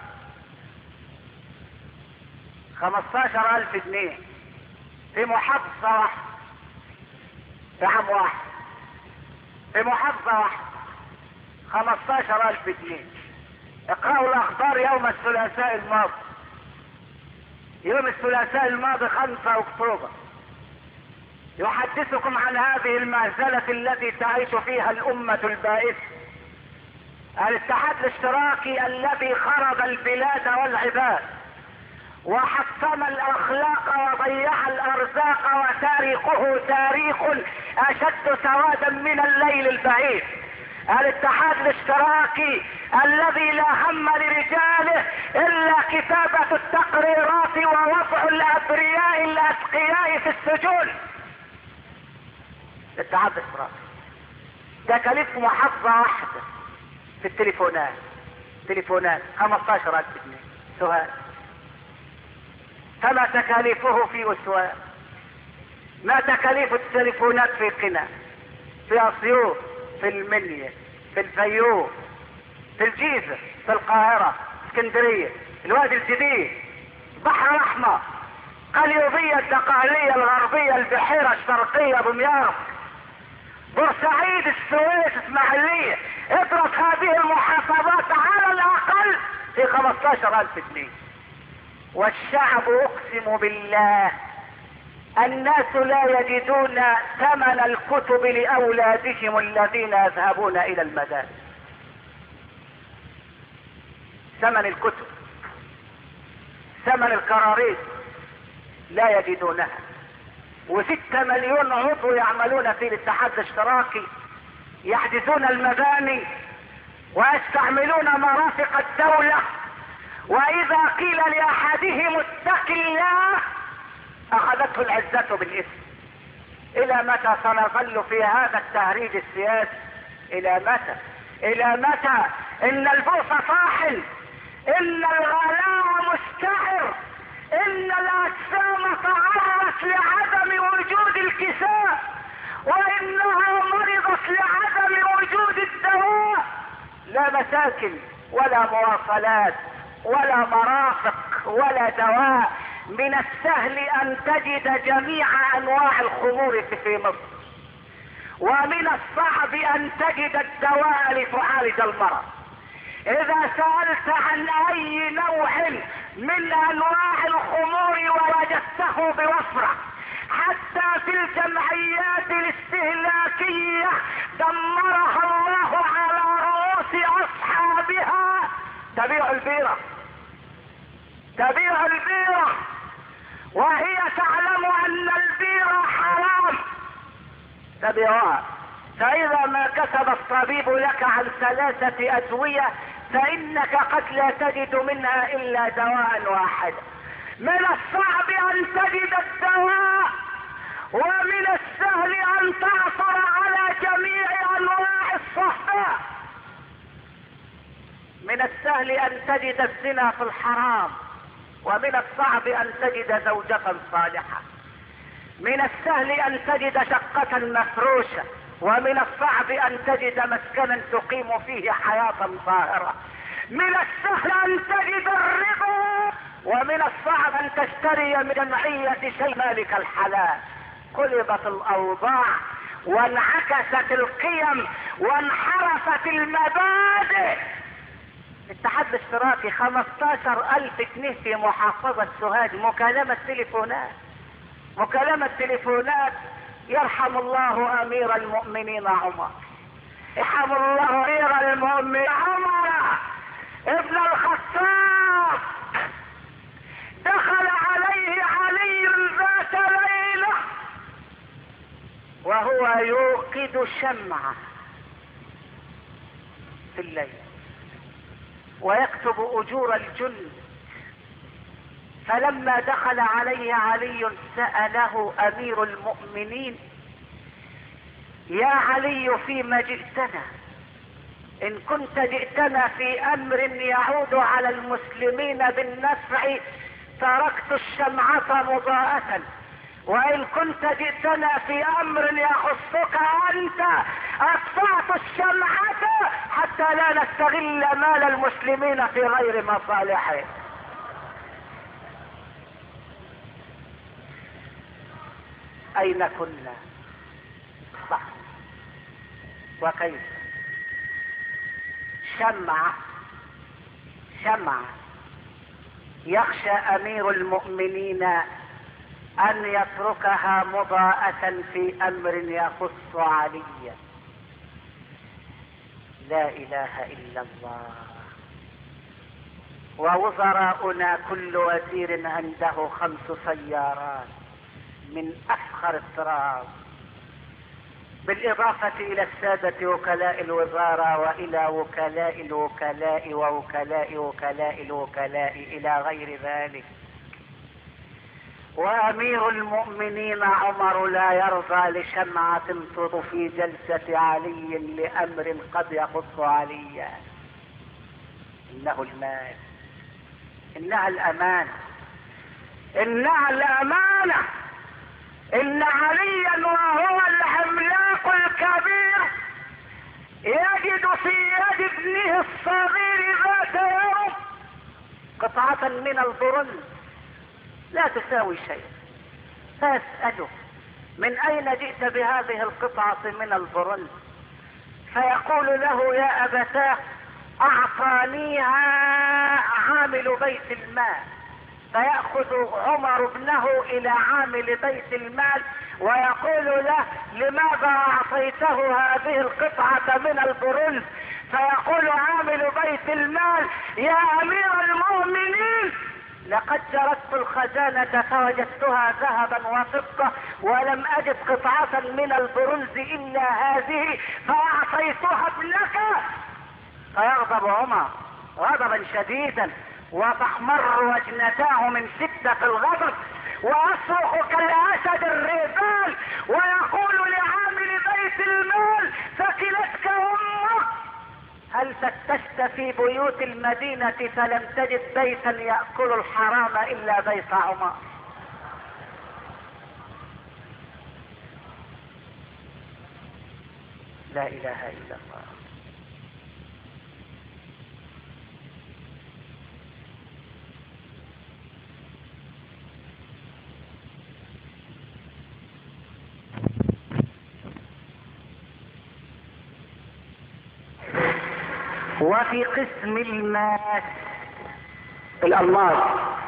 15,000 جنيه في محافظة واحدة في عام واحد. في محافظة واحدة 15,000 جنيه. اقرأوا الأخبار يوم الثلاثاء الماضي. يوم الثلاثاء الماضي 5 أكتوبر يحدثكم عن هذه المهزلة التي تعيش فيها الأمة البائسة. الاتحاد الاشتراكي الذي خرب البلاد والعباد وحطم الاخلاق وضيع الارزاق، وتاريخه تاريخ اشد سوادا من الليل البعيد. الاتحاد الاشتراكي الذي لا هم لرجاله الا كتابة التقريرات ووضع الابرياء الاتقياء في السجون. الاتحاد الاشتراكي تكاليف محافظة واحدة في التليفونات 15,000 جنيه. سؤال: فما تكاليفه في اسوان؟ ما تكاليف التليفونات في قنا، في اسيوط، في المنيا، في الفيوم، في الجيزة، في القاهرة، اسكندرية، الوادي الجديد، بحر الاحمر، قليوبية، الدقهلية، الغربية، البحيرة الشرقية، دمياط، بورسعيد، السويس، اسماعيلية. اضرب هذه المحافظات على الاقل في 15,000 جنيه. والشعب اقسم بالله الناس لا يجدون ثمن الكتب لاولادهم الذين يذهبون الى المدارس. ثمن الكتب، ثمن الكراريس لا يجدونها. و6 مليون عضو يعملون في الاتحاد الاشتراكي يحجزون المباني ويستعملون مرافق الدولة، واذا قيل لاحدهم اتق الله اخذته العزة بالاسم. الى متى سنظل في هذا التهريج السياسي؟ الى متى؟ الى متى؟ ان البؤس طاحن، ان الغلاء مستعر، ان الاجسام تعرضت لعدم وجود الكساء، وانها مرضت لعدم وجود الدواء. لا مساكن ولا مواصلات ولا مرافق ولا دواء. من السهل ان تجد جميع انواع الخمور في مصر، ومن الصعب ان تجد الدواء لتعالج المرض. اذا سألت عن اي نوع من انواع الخمور ووجدته بوفرة، حتى في الجمعيات الاستهلاكية دمرها الله على رؤوس اصحابها، تبيع البيرة، تبيع البيرة وهي تعلم ان البيرة حرام، تبيعها. فاذا ما كتب الطبيب لك عن 3 ادوية فانك قد لا تجد منها الا دواء واحد. من الصعب ان تجد الدواء، ومن السهل ان تعثر على جميع انواع الصهباء. من السهل ان تجد الزنا في الحرام، ومن الصعب ان تجد زوجة صالحة. من السهل ان تجد شقة مفروشة، ومن الصعب ان تجد مسكنا تقيم فيه حياة طاهرة. من السهل ان تجد الربا، ومن الصعب ان تشتري من جمعية شيء مالك الحلال. قلبت الاوضاع وانعكست القيم وانحرفت المبادئ. الاتحاد الاشتراكي 15,000 جنيه في محافظة سوهاج. مكالمة تليفونات، مكالمة تليفونات. يرحم الله امير المؤمنين عمر، يرحم الله امير المؤمنين عمر ابن الخطاب. دخل عليه علي ذات ليلة وهو يوقد شمعة في الليل ويكتب اجور الجند. فلما دخل عليه علي سأله امير المؤمنين: يا علي فيما جئتنا؟ ان كنت جئتنا في امر يعود على المسلمين بالنفع تركت الشمعة مضاءة، وان كنت جئتنا في امر يخصك انت اطفأت الشمعة حتى لا نستغل مال المسلمين في غير مصالحه. اين كنا؟ صح. وكيف؟ شمعة يخشى امير المؤمنين ان يتركها مضاءة في امر يخص عليا. لا اله الا الله. ووزراؤنا كل وزير عنده 5 سيارات من افخر الطراز، بالاضافة الى السادة وكلاء الوزارة والى وكلاء الوكلاء ووكلاء وكلاء الوكلاء الى غير ذلك. وامير المؤمنين عمر لا يرضى لشمعة تضفي جلسة علي لامر قد يخص عليا. انه المال، انها الامانة، انها الامانة. ان عليا وهو العملاق الكبير يجد في يد ابنه الصغير ذات يوم قطعة من البرنس لا تساوي شيء، فيسأله: من اين جئت بهذه القطعة من البرنس؟ فيقول له: يا ابتاه اعطانيها عامل بيت المال. فيأخذ عمر ابنه الى عامل بيت المال ويقول له: لماذا اعطيته هذه القطعة من البرنس؟ فيقول عامل بيت المال: يا امير المؤمنين، لقد جردت الخزانة فوجدتها ذهبا وفضة ولم اجد قطعة من البرنس الا هذه فاعطيتها ابنك. فيغضب عمر غضبا شديدا وتحمر وجنتاه من شدة الغضب ويصرخ كالاسد الريبان ويقول لعامل بيت المال: ثكلتك امك. هل فتشت في بيوت المدينة فلم تجد بيتا يأكل الحرام الا بيت عمر؟ لا اله الا الله. وفي قسم الماس الألماس،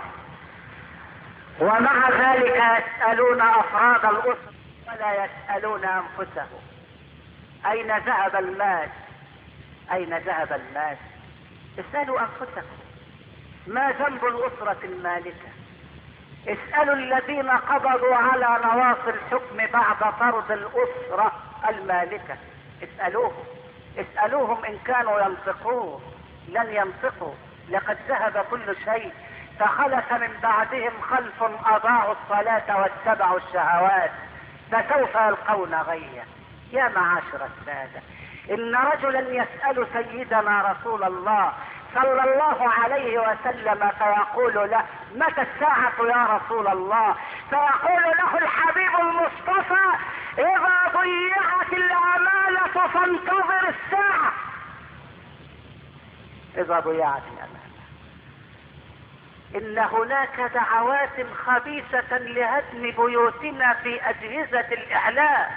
ومع ذلك يسألون أفراد الأسرة ولا يسألون أنفسهم: أين ذهب المال؟ أين ذهب المال؟ اسألوا أنفسكم: ما ذنب الأسرة المالكة؟ اسألوا الذين قبضوا على نواصي الحكم بعد طرد الأسرة المالكة، اسألوهم إن كانوا ينطقون. لن ينطقوا، لقد ذهب كل شيء. فخلف من بعدهم خلف أضاعوا الصلاة واتبعوا الشهوات فسوف يلقون غيا. يا معاشر السادة، إن رجلا يسأل سيدنا رسول الله صلى الله عليه وسلم فيقول له: متى الساعة يا رسول الله؟ فيقول له الحبيب المصطفى: إذا ضيعت الأمانة فانتظر الساعة. إذا ضيعت الأمانة. إن هناك دعوات خبيثة لهدم بيوتنا في أجهزة الإعلام.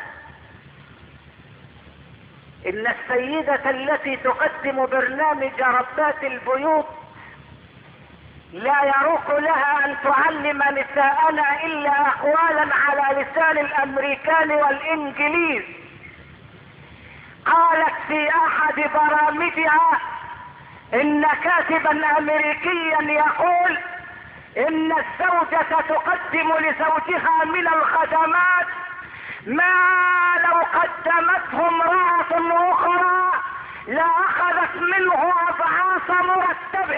إن السيدة التي تقدم برنامج ربات البيوت لا يروق لها أن تعلم نساءنا إلا أقوالا على لسان الأمريكان والإنجليز. قالت في أحد برامجها إن كاتبا أمريكيا يقول إن الزوجة تقدم لزوجها من الخدمات ما لو قدمته امرأة أخرى لأخذت منه أضعاف مرتبه.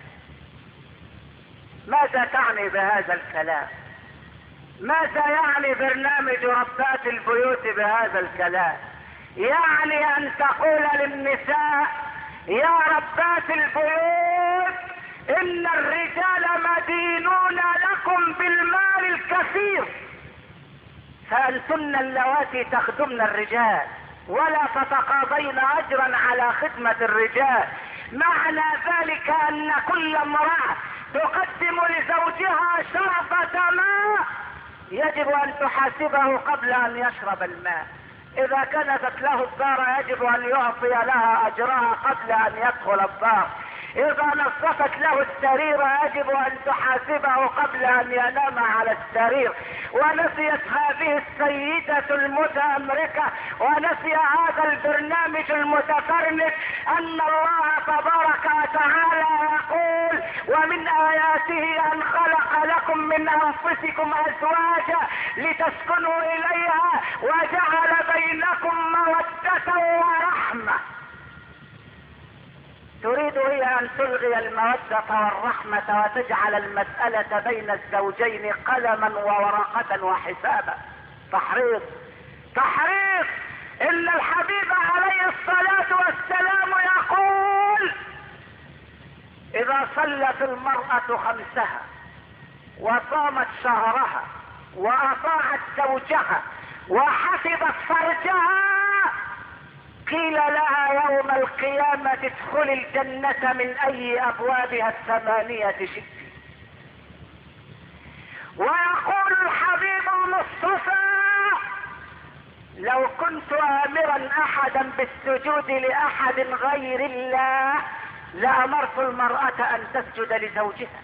ماذا تعني بهذا الكلام؟ ماذا يعني برنامج ربات البيوت بهذا الكلام؟ يعني أن تقول للنساء: يا ربات البيوت، إن الرجال مدينون لكم بالمال الكثير، فأنتن اللواتي تخدمن الرجال ولا تتقاضين أجرا على خدمة الرجال. معنى ذلك أن كل امرأة تقدم لزوجها شربة ماء يجب أن تحاسبه قبل أن يشرب الماء. إذا كنست له الدار يجب أن يعطي لها أجرها قبل أن يدخل الدار. اذا نظفت له السرير يجب ان تحاسبه قبل ان ينام على السرير. ونسيت هذه السيدة المتأمركة ونسي هذا البرنامج المتفرنج ان الله تبارك وتعالى يقول: ومن آياته ان خلق لكم من انفسكم ازواجا لتسكنوا اليها وجعل بينكم مودة ورحمة. تريد هي ان تلغي المودة والرحمة وتجعل المسألة بين الزوجين قلما وورقة وحسابا. تحريض تحريض. ان الحبيب عليه الصلاة والسلام يقول: اذا صلت المرأة خمسها وصامت شهرها واطاعت زوجها وحفظت فرجها قيل لها يوم القيامة ادخل الجنة من اي ابوابها الثمانية شئت. ويقول الحبيب المصطفى: لو كنت امرا احدا بالسجود لاحد غير الله لامرت المرأة ان تسجد لزوجها.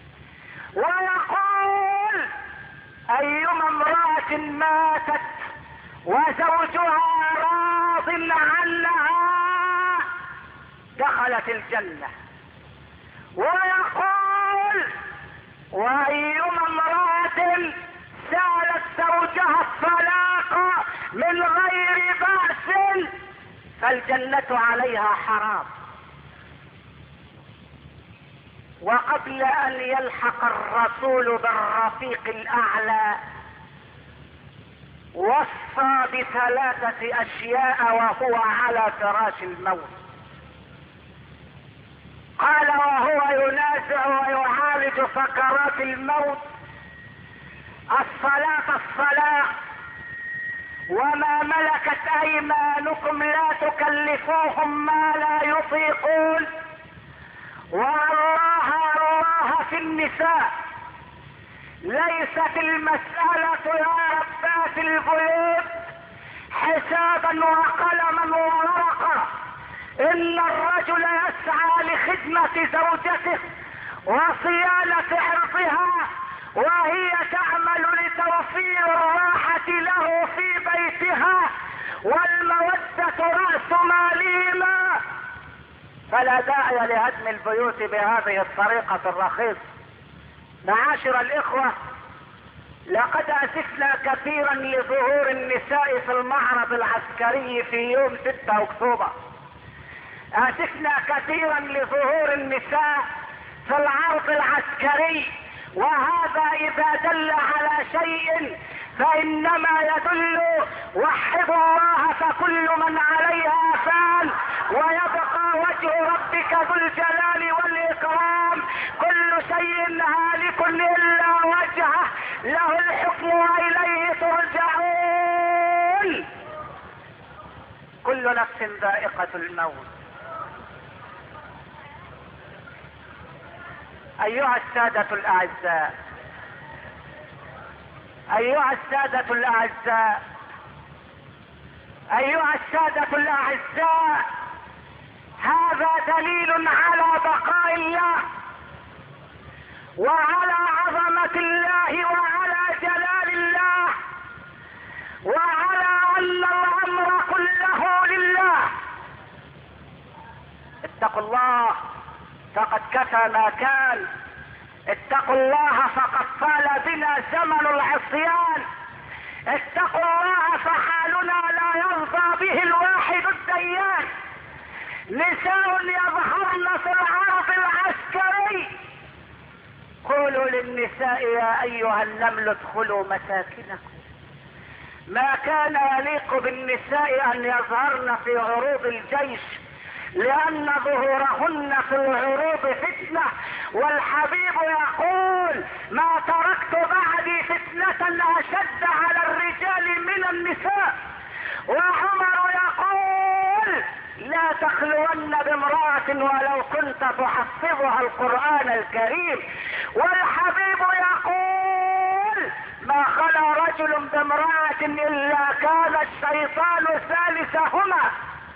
ويقول: ايما امرأة ماتت وزوجها راض عنها دخلت الجنة. ويقول: وايما امرأة سألت زوجها الطلاق من غير بأس فالجنة عليها حرام. وقبل ان يلحق الرسول بالرفيق الاعلى وصى بثلاثة اشياء وهو على فراش الموت. قال وهو ينازع ويعالج سكرات الموت: الصلاة وما ملكت ايمانكم لا تكلفوهم ما لا يطيقون. والله في النساء ليست المسألة يا ربات البيوت حسابا وقلما وورقة. ان الرجل يسعى لخدمة زوجته وصيانة عرضها وهي تعمل لتوفير الراحة له في بيتها والمودة رأس مالهما، فلا داعي لهدم البيوت بهذه الطريقة الرخيصة. معاشر الاخوة، لقد اسفنا كثيرا لظهور النساء في المعرض العسكري في يوم 6 اكتوبر. اسفنا كثيرا لظهور النساء في العرض العسكري، وهذا اذا دل على شيء فانما يدل: وحدوا الله فكل من عليها فان ويبقى وجه ربك ذو الجلال والاكرام. كل شيء هالك الا وجهه له الحكم واليه ترجعون. كل نفس ذائقة الموت. ايها السادة الاعزاء، ايها السادة الاعزاء، ايها السادة الاعزاء، هذا دليل على بقاء الله وعلى عظمة الله وعلى جلال الله وعلى ان الامر كله لله. اتقوا الله فقد كفى ما كان. اتقوا الله فقد طال بنا زمن العصيان. اتقوا الله فحالنا لا يرضى به الواحد الديان. نساء يظهرن في العرض العسكري. قولوا للنساء يا ايها النمل ادخلوا مساكنكم. ما كان يليق بالنساء ان يظهرن في عروض الجيش لان ظهورهن في العروض فتنة، والحبيب يقول: ما تركت بعدي فتنة اشد على الرجال من النساء. وعمر يقول: لا تخلون بامرأة ولو كنت تحفظها القرآن الكريم. والحبيب يقول: ما خلا رجل بامرأة الا كان الشيطان ثالثهما.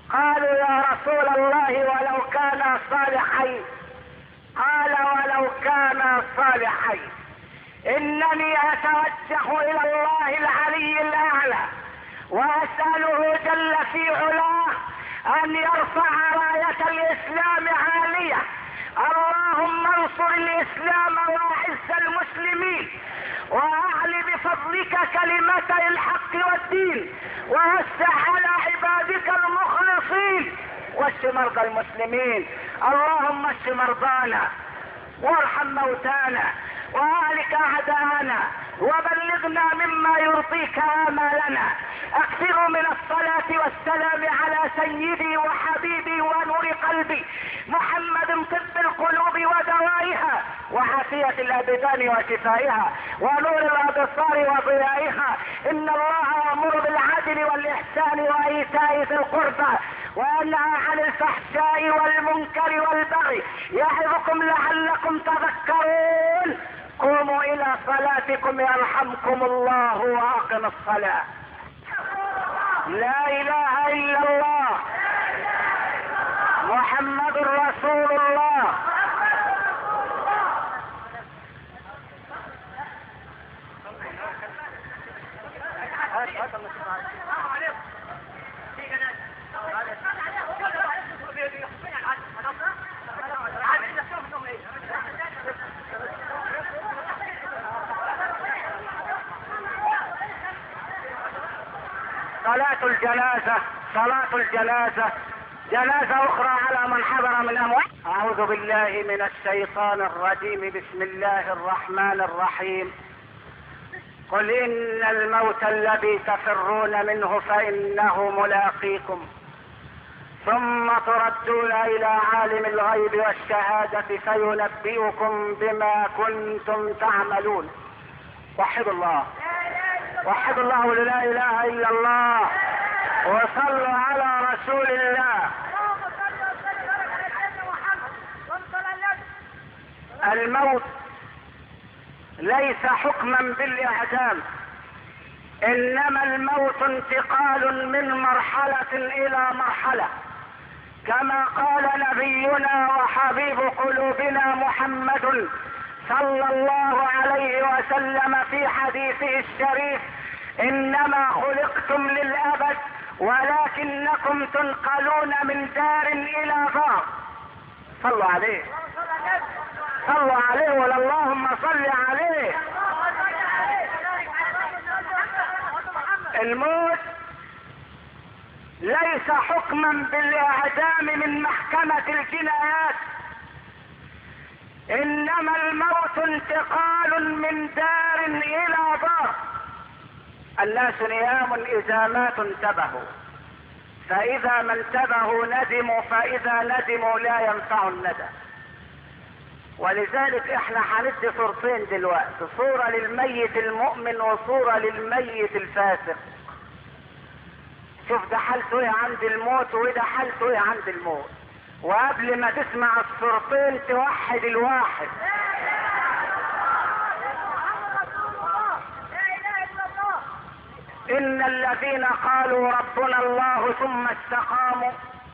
قالوا يا رسول الله ولو كانا صالحين. قال ولو كانا صالحين انني اتوجه الى الله العلي الاعلى واسأله جل في علاه ان يرفع راية الاسلام عالية. اللهم انصر الاسلام واعز المسلمين واعل بفضلك كلمتي الحق والدين ووسع على عبادك المخلصين واشف مرضى المسلمين. اللهم اشف مرضانا وارحم موتانا واهلك اعداءنا وبلغنا مما يرضيك امالنا. اكثروا من الصلاة والسلام على سيدي وحبيبي ونور قلبي محمد طب القلوب ودوائها وعافية الابدان وشفائها ونور الابصار وضيائها. ان الله يأمر بالعدل والاحسان وايتاء ذي القربى وينهى عن الفحشاء والمنكر والبغي يعظكم لعلكم تذكرون. قوموا الى صلاتكم يرحمكم الله واقم الصلاة. لا اله الا الله محمد رسول الله. صلاة الجنازة، صلاة الجنازة، جنازة أخرى على من حضر من أموات. أعوذ بالله من الشيطان الرجيم. بسم الله الرحمن الرحيم. قل إن الموت الذي تفرون منه فإنه ملاقيكم ثم تردون إلى عالم الغيب والشهادة فينبئكم بما كنتم تعملون. وحدوا الله، وحدوا الله، لا اله الا الله، وصلوا على رسول الله. الموت ليس حكما بالاعدام، انما الموت انتقال من مرحلة الى مرحلة، كما قال نبينا وحبيب قلوبنا محمد صلى الله عليه وسلم في حديثه الشريف: انما خلقتم للابد ولكنكم تنقلون من دار الى دار. صلوا عليه، صلوا عليه، ولا اللهم صل عليه. الموت ليس حكما بالاعدام من محكمة الجنايات، انما الموت انتقال من دار الى دار. الناس نيام اذا ماتوا انتبهوا، فاذا ما انتبهوا ندموا، فاذا ندموا لا ينفع الندم. ولذلك احنا هندي صورتين دلوقتي، صورة للميت المؤمن وصورة للميت الفاسق. شوف ده حالته ايه عند الموت وده حالته ايه عند الموت، وقبل ما تسمع الصورتين توحد الواحد. ان الذين قالوا ربنا الله ثم استقاموا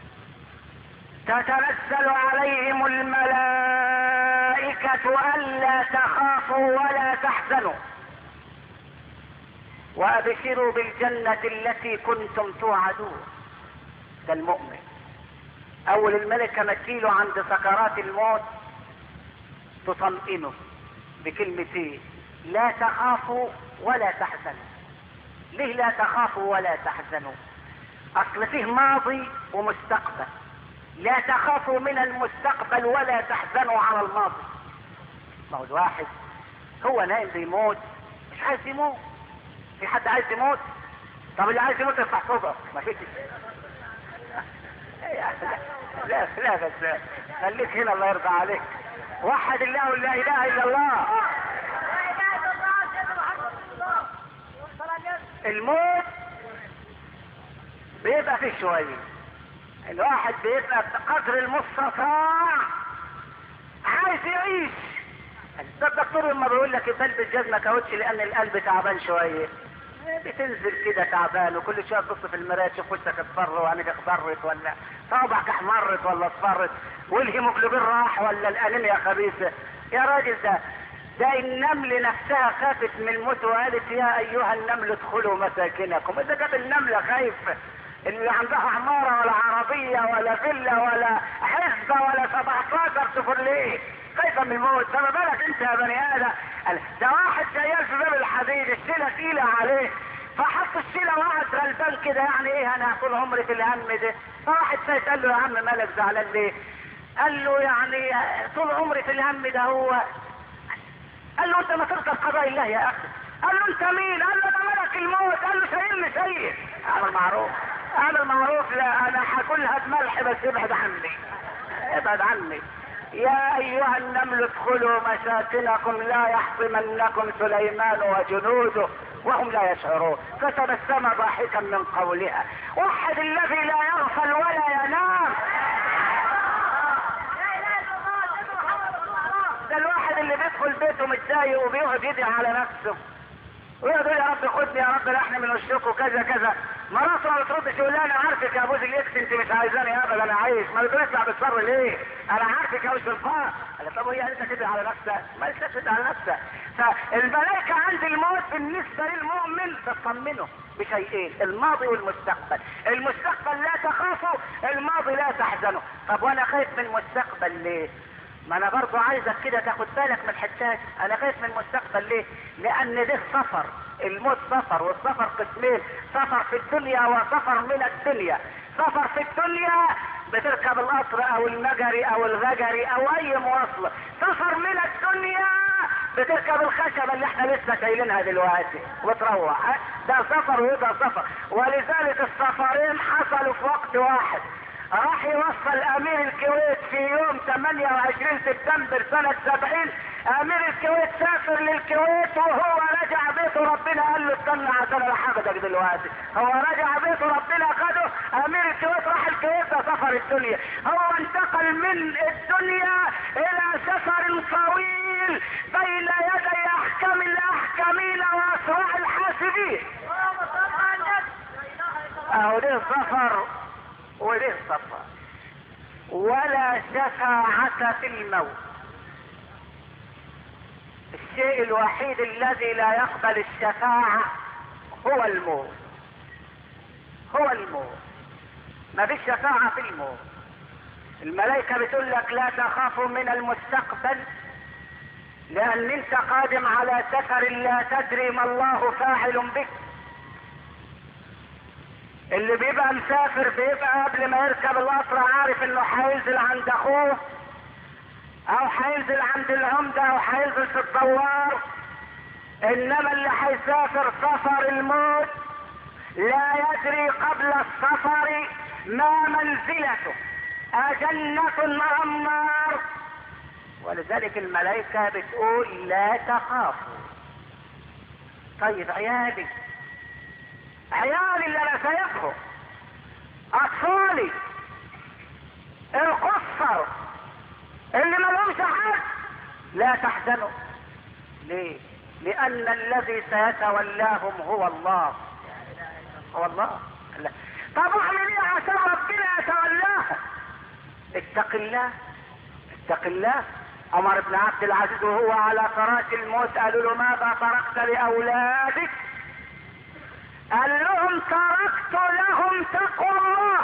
تتنزل عليهم الملائكة ألا تخافوا ولا تحزنوا وأبشروا بالجنة التي كنتم توعدون. ده المؤمن. أول الملكة ما تجيله عند سكرات الموت تطمئنه بكلمتين: لا تخافوا ولا تحزنوا. ليه لا تخافوا ولا تحزنوا؟ أصل فيه ماضي ومستقبل. لا تخافوا من المستقبل ولا تحزنوا على الماضي. ما هو الواحد هو نايم بيموت مش عايز يموت. في حد عايز يموت؟ طب اللي عايز يموت يفتح صدر. ما فيش. لا لا بس خليك هنا الله يرضى عليك. وحد الله لا اله الا الله. الموت بيبقى فيه شوية. الواحد بيبقى بقدر المستطاع عايز يعيش. ده الدكتور لما بيقول لك تلبس جزمة كاوتش لان القلب تعبان شوية، بتنزل كده تعبان وكل شويه تبص في المرايه تشوف وشك اصفر وعينك اخضرت ولا صوابعك احمرت ولا اصفرت والهيموجلوبين راح ولا الانيميا خبيثه. يا راجل ده النمل نفسها خافت من الموت وقالت يا ايها النمل ادخلوا مساكنكم. اذا كانت النمله خايفه اللي عندها عماره ولا عربيه ولا فيلا ولا حزبه ولا 17 سفر ليه خايفه من الموت؟ فما بالك انت يا بني ادم؟ ده واحد شيال في باب الحديد الشيله تقيله عليه فحط الشيله وقعد غلبان كده، يعني ايه انا طول عمري في الهم ده؟ فواحد قال له يا عم مالك زعلان ليه؟ قال له يعني طول عمري في الهم ده. هو قال له انت ما ترضى بقضاء الله يا اخي. قال له انت مين؟ قال له ده ملك الموت. قال له شايلني سيد. اعمل معروف اعمل معروف. لا انا هاكلها بملح بس ابعد عني ابعد عني. يا ايها النمل ادخلوا مساكنكم لا يحطمنكم سليمان وجنوده وهم لا يشعرون. فتبسم ضاحكا من قولها. وحد الذي لا يغفل ولا ينام. ده الواحد اللي بيدخل بيته متضايق وبيقعد يدعي على نفسه ويقعد يقول يا رب خدني يا رب لحن من وشك وكذا كذا. مراته ما بتردش يقول لها انا عارفك يا ابوز الاكس انت مش عايزاني ابدا انا عايش. ما بتطلع بالصبر ليه؟ انا عارفك يا وش الفار. قال طب وهي قالت كده على نفسها؟ ما قالتش كده على نفسها. فالملائكه عند الموت بالنسبه للمؤمن تطمنه بشيئين: الماضي والمستقبل. المستقبل لا تخافوا، الماضي لا تحزنوا. طب وانا خايف من المستقبل ليه؟ ما انا برضو عايزك كده تاخد بالك من الحتات. انا خايف من المستقبل ليه؟ لان ده سفر. الموت سفر، والسفر قسمين: سفر في الدنيا وسفر من الدنيا. سفر في الدنيا بتركب القطر او المجري او الغجري او اي مواصله. سفر من الدنيا بتركب الخشبه اللي احنا لسه شايلينها دلوقتي وتروح. ده سفر وده سفر. ولذلك السفرين حصلوا في وقت واحد. راح يوصل امير الكويت في يوم 28 سبتمبر سنة 70. امير الكويت سافر للكويت وهو رجع بيته ربنا قال له استنى عشان انا حاجتك دلوقتي. هو رجع بيته ربنا خده. امير الكويت راح الكويت، ده سفر الدنيا. هو انتقل من الدنيا الى سفر طويل بين يدي احكام الاحكامين واسرع الحاسبين. اهو ده سفر وليه سفر. ولا شفاعة في الموت. الشيء الوحيد الذي لا يقبل الشفاعة هو الموت. هو الموت. ما فيش شفاعة في الموت. الملائكة بتقول لك لا تخافوا من المستقبل لان انت قادم على سفر لا تدري ما الله فاعل بك. اللي بيبقى مسافر بيبقى قبل ما يركب القطر عارف انه هينزل عند اخوه او هينزل عند العمدة او هينزل في الدوار. انما اللي هيسافر سفر الموت لا يدري قبل السفر ما منزلته، أجنة ام نار. ولذلك الملائكة بتقول لا تخافوا. طيب عيالي اللي انا سايبهم، اطفالي القصر اللي ما لهمش حد، لا تحزنوا. ليه؟ لان الذي سيتولاهم هو الله. هو الله. لا. طب اعمل ايه عشان ربنا يتولاهم؟ اتق الله اتق الله. عمر بن عبد العزيز وهو على فراش الموت قالوا له ماذا تركت لاولادك؟ قال لهم تركت لهم تقوى الله.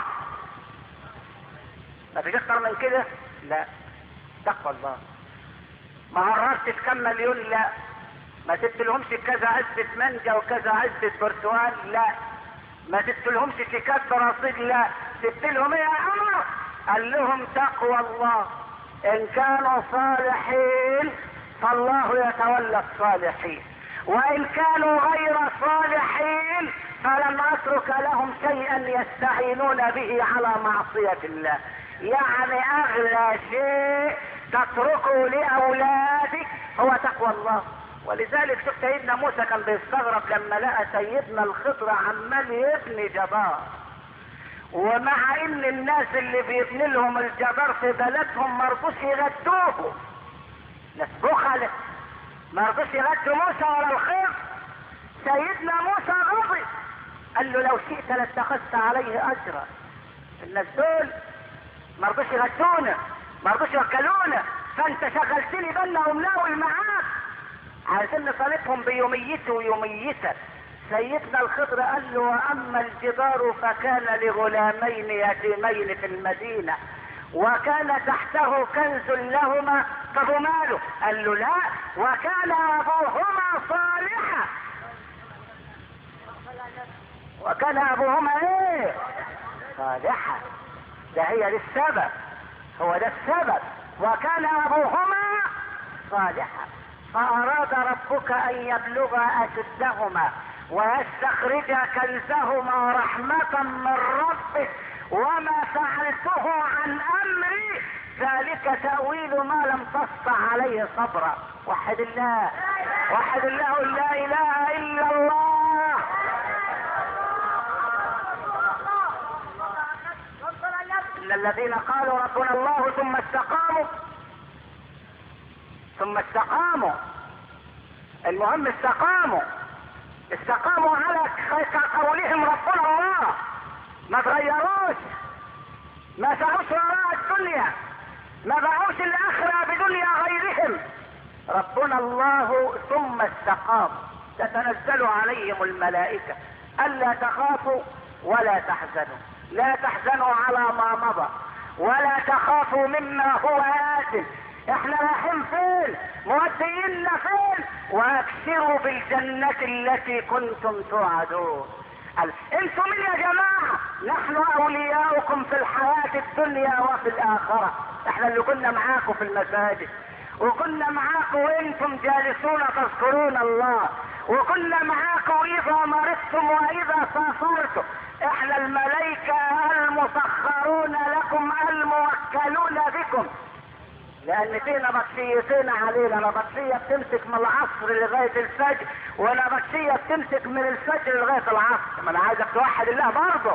ما فيش اكتر من كده؟ لا، تقوى الله. ما هربتش كم مليون؟ لا. ما سبتلهمش كذا عزة مانجا وكذا عزة برتقال؟ لا. ما سبتلهمش شيكات برصيد؟ لا. سبتلهم ايه يا عمر؟ قال لهم تقوى الله. ان كانوا صالحين فالله يتولى الصالحين، وان كانوا غير صالحين فلم اترك لهم شيئا يستعينون به على معصية الله. يعني اغلى شيء تتركه لاولادك هو تقوى الله. ولذلك شوف سيدنا موسى كان بيستغرب لما لقى سيدنا الخضر عمال يبني جدار، ومع ان الناس اللي بيبني لهم الجدار في بلدهم ما رضوش يغدوه. ناس بخلة ما رضوش يغدوا موسى ولا الخضر. سيدنا موسى غضب، قال له لو شئت لاتخذت عليه اجرا. الناس دول ما رضوش يغدونا، ما رضوش يوكلونا، فانت شغلتني بالنا ومناول معاك، عايزين نطالبهم بيوميته ويوميتك. سيدنا الخضر قال له واما الجدار فكان لغلامين يتيمين في المدينة وكان تحته كنز لهما. طب وماله؟ قال له لا، وكان ابوهما صالحا. وكان ابوهما ايه؟ صالحا. ده هي دي السبب، هو ده السبب. وكان ابوهما صالحا فاراد ربك ان يبلغا اشدهما ويستخرج كنزهما رحمة من ربك وما فعلته عن امري ذلك تأويل ما لم تسطع عليه صبرا. وحد الله، وحد الله، لا اله الا الله. ان الذين قالوا ربنا الله ثم استقاموا المهم استقاموا على قولهم ربنا الله، ما تغيروش، ما سعوش وراء الدنيا، ما باعوش الاخره بدنيا غيرهم. ربنا الله ثم استقاموا تتنزل عليهم الملائكه الا تخافوا ولا تحزنوا، لا تحزنوا على ما مضى ولا تخافوا مما هو آت. احنا رايحين فين؟ مودينا فين؟ وابشروا بالجنة التي كنتم توعدون. انتم من يا جماعة؟ نحن اولياؤكم في الحياة الدنيا وفي الاخرة. احنا اللي كنا معاكم في المساجد، وكنا معاكم وانتم جالسون تذكرون الله، وكنا معاكم اذا مرضتم واذا سافرتم. احنا الملائكة المسخرون لكم الموكلون بكم، لان فينا بطشيتين علينا، نبطشية بتمسك من العصر لغاية الفجر، ونبطشية بتمسك من الفجر لغاية العصر. ما انا عايزك توحد الله برضه.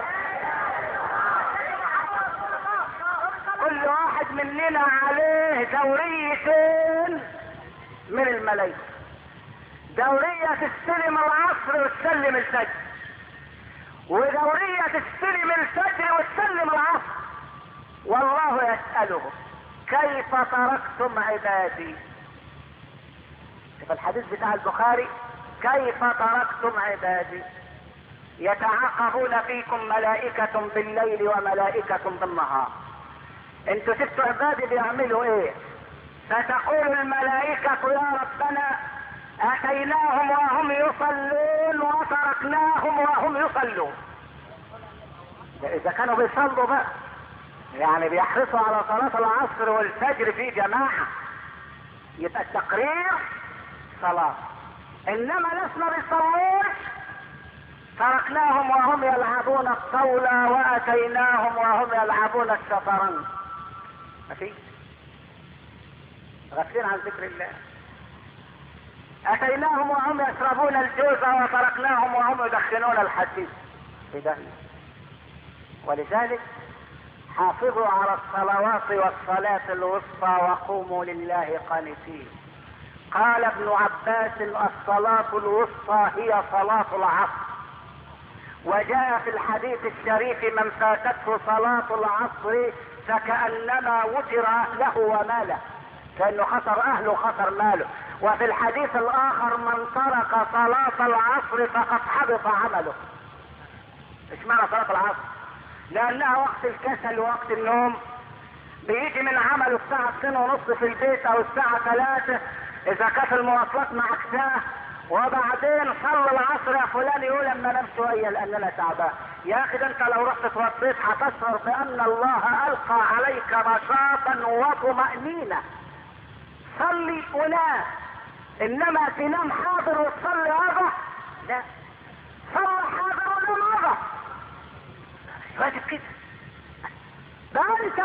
كل واحد مننا عليه دوريتين من الملائكة، دورية تستلم العصر وتسلم الفجر، ودورية تستلم الفجر وتسلم العصر. والله يسأله كيف تركتم عبادي؟ في الحديث بتاع البخاري كيف تركتم عبادي؟ يتعاقبون فيكم ملائكة بالليل وملائكة بالنهار. انتوا سبتوا عبادي بيعملوا ايه؟ فتقول الملائكة يا ربنا اتيناهم وهم يصلون وتركناهم وهم يصلون. اذا كانوا بيصلوا بقى، يعني بيحرصوا على صلاة العصر والفجر في جماعة، يبقى التقرير صلاة. انما ناس ما بيصلوش تركناهم وهم يلعبون الطاولة واتيناهم وهم يلعبون الشطرنج. ماشي؟ غافلين عن ذكر الله. اتيناهم وهم يشربون الجوز وتركناهم وهم يدخنون الحديد. إذا ولذلك حافظوا على الصلوات والصلاة الوسطى وقوموا لله قانتين. قال ابن عباس الصلاة الوسطى هي صلاة العصر. وجاء في الحديث الشريف من فاتته صلاة العصر فكأنما وتر له وماله، كأنه خسر اهله وخسر ماله. وفي الحديث الاخر من ترك صلاة العصر فقد حبط عمله. ايش معنى صلاة العصر؟ لانها وقت الكسل ووقت النوم، بيجي من عمله الساعة 2:30 في البيت او الساعة 3 اذا كانت المواصلات معكساه، وبعدين صلى العصر يا فلان يقول اما انام شويه لان انا تعبان. يا اخي ده انت لو رحت اتوضيت هتشعر بان الله القى عليك نشاطا وطمأنينة. صلي ونام، انما تنام حاضر وتصلي وضع؟ لا، صلي حاضر ونام وضع. راجل كده. ده انت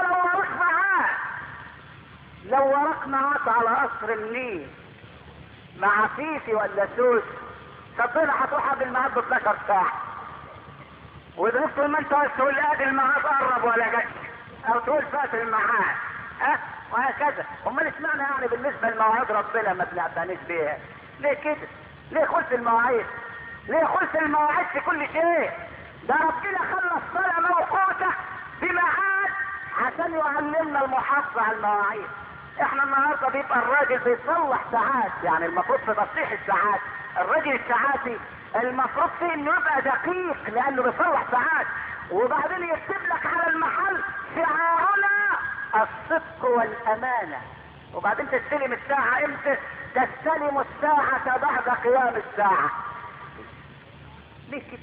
لو وراك معاك على قصر النيل مع فيفي ولا سوس، صدقني هتروح قبل الميعاد ب 12 ساعة. واذا طول ما انت تقول ادي الميعاد قرب ولا جاش، او تقول فات الميعاد، وهكذا. امال اشمعنى يعني بالنسبة لمواعيد ربنا ما بنعتنيش بيها؟ ليه كده؟ ليه خلف المواعيد؟ ليه خلص المواعيد في كل شيء؟ ده ربنا خلى الصلاة موقوتة بميعاد عشان يعلمنا المحافظة على المواعيد. احنا النهارده بيبقى الراجل بيصلح ساعات، يعني المفروض في تصليح الساعات الراجل الساعاتي المفروض فيه انه يبقى دقيق لانه بيصلح ساعات، وبعدين يكتب لك على المحل شعارنا الصدق والامانة، وبعدين تستلم الساعة امتى؟ تستلم الساعة بعد قيام الساعة. ليه كده؟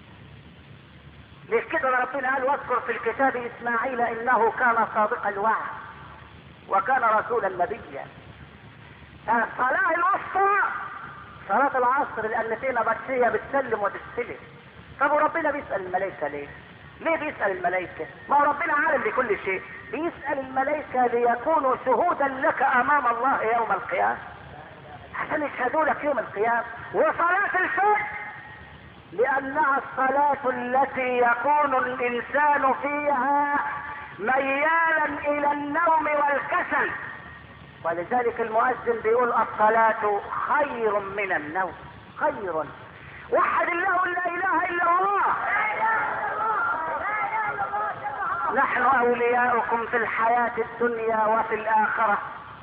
ليه كده؟ ربنا قال واذكر في الكتاب اسماعيل انه كان صادق الوعد وكان رسولا نبيا. الصلاة الوسطى صلاة العصر لان فينا بشية بتسلم وتستلم. طب وربنا بيسأل الملائكة ليه؟ ليه بيسأل الملائكة؟ ما هو ربنا عالم بكل شيء. بيسأل الملائكة ليكونوا شهودا لك امام الله يوم القيامة، عشان يشهدوا لك يوم القيامة. وصلاة الفجر لانها الصلاة التي يكون الانسان فيها ميالا الى النوم والكسل، ولذلك المؤذن بيقول الصلاة خير من النوم. خير. وحد الله لا اله الا الله. نحن اولياؤكم في الحياة الدنيا وفي الاخرة،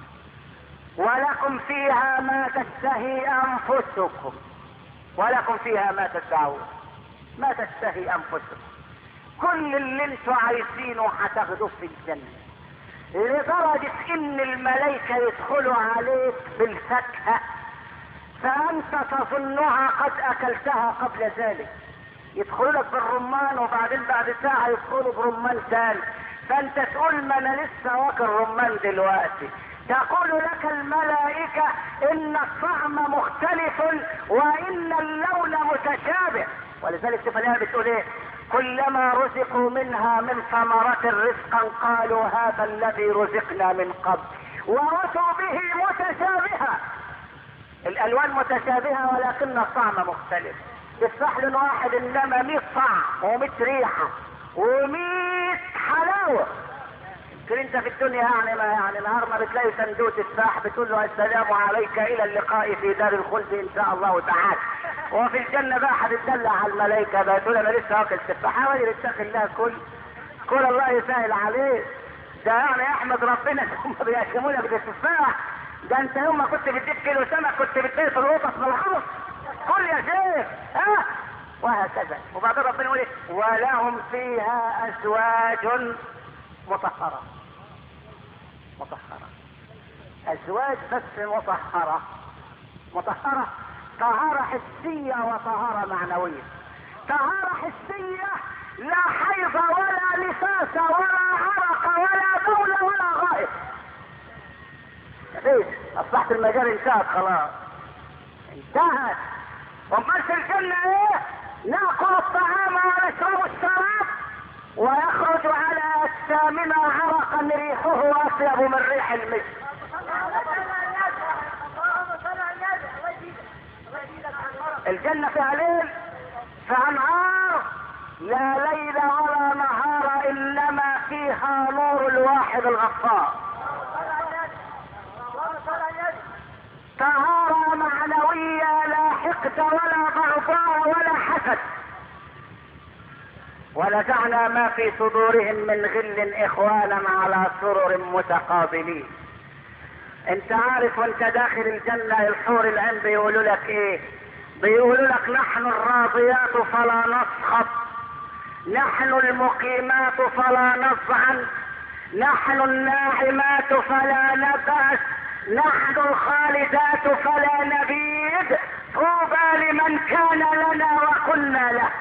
ولكم فيها ما تشتهي انفسكم ولكم فيها ما تدعون. ما تشتهي انفسكم، كل اللي انتوا عايزينه هتاخدوه في الجنة، لدرجة ان الملائكة يدخلوا عليك بالفاكهة فانت تظنها قد اكلتها قبل ذلك، يدخلوا لك بالرمان وبعدين بعد ساعة يدخلوا برمان ثاني، فانت تقول ما انا لسه واكل رمان دلوقتي. تقول لك الملائكة ان الطعم مختلف وان اللون متشابه، ولذلك تفلها بتقول ايه؟ كلما رزقوا منها من ثمرة رزقا قالوا هذا الذي رزقنا من قبل وأتوا به متشابها. الالوان متشابهة ولكن الطعم مختلف. الصحن واحد انما 100 طعم و100 ريحة و100 حلاوة. يمكن انت في الدنيا يعني نهار ما بتلاقي صندوق تفاح بتقول له السلام عليك الى اللقاء في دار الخلد ان شاء الله تعالى، وفي الجنة بقى هتتدلع على الملائكة بقى تقول انا لسه واكل تفاح. حاول اتقي الله، كل الله يسهل عليك. ده يعني احمد ربنا هم بيقسموا لك بالتفاح. ده انت يوم ما كنت بتجيب كيلو سمك كنت بتجيب في القطط من الحرس. كل يا شيخ وهكذا. وبعدين ربنا يقول ولهم فيها ازواج مطهرة. ازواج بس مطهرة طهارة حسية وطهارة معنوية. طهارة حسية لا حيض ولا نفاس ولا عرق ولا بول ولا غائط. ليش؟ اصبحت المجال انتهت خلاص، انتهت. امال في الجنة ايه؟ ناكل الطعام ونشرب الشراب ويخرج على اجسامنا عرقا ريحه اطيب من ريح المسك. الجنة فيها ليل، فيها نهار، لا ليل ولا نهار انما فيها نور الواحد الغفار. طهارة معنوية لا حقد ولا بغضاء ولا حسد. ونزعنا ما في صدورهم من غل اخوانا على سرر متقابلين. انت عارف وانت داخل الجنة الحور العين بيقولوا لك ايه؟ بيقولوا لك نحن الراضيات فلا نسخط، نحن المقيمات فلا نصعن، نحن الناعمات فلا نبأس، نحن الخالدات فلا نبيد، طوبى لمن كان لنا وكنا له.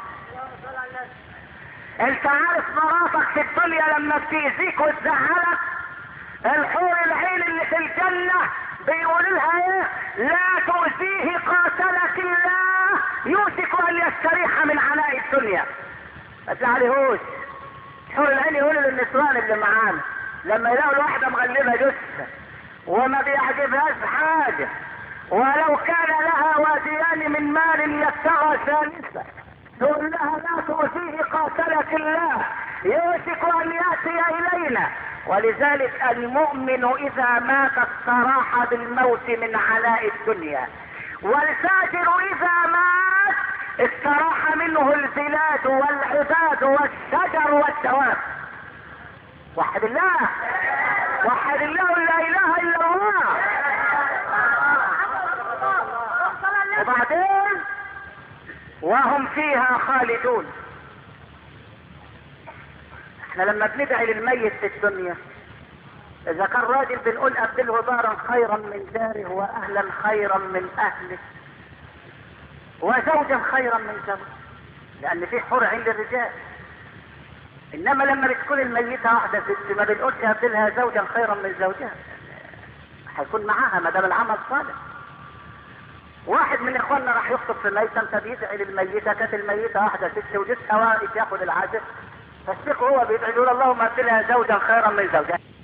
انت عارف مراتك في الدنيا لما بتأذيك وتزعلك، الحور العين اللي في الجنة بيقول لها ايه؟ لا تؤذيه قاتلك الله يوشك ان يستريح من عناء الدنيا. ما تزعليهوش. حور العين يقولوا للنسوان اللي معانا لما يلاقوا الواحدة مغلبة جثة وما بيعجبهاش حاجة ولو كان لها واديان من مال يبتغى ثالثة تقول لها لا تؤذيه قاتلك الله يوشك ان يأتي الينا. ولذلك المؤمن اذا مات استراح بالموت من عناء الدنيا، والفاجر اذا مات استراح منه البلاد والعباد والشجر والدواب. وحد الله، وحد الله، لا اله الا الله. وبعدين وهم فيها خالدون. احنا لما بندعي للميت في الدنيا اذا كان راجل بنقول ابدله دارا خيرا من داره واهلا خيرا من اهله وزوجا خيرا من زوجه، لان في حور عند الرجال. انما لما بتكون الميتة واحدة ست ما بنقولش ابدلها زوجا خيرا من زوجها، هيكون معاها ما دام العمل صالح. واحد من اخواننا راح يخطب في ميتة، انت بيدعي للميتة، كانت الميتة واحدة ست وجدت واقف ياخد العازف، فالشيخ هو بيدعي يقول اللهم ابدلها زوجا خيرا من زوجها.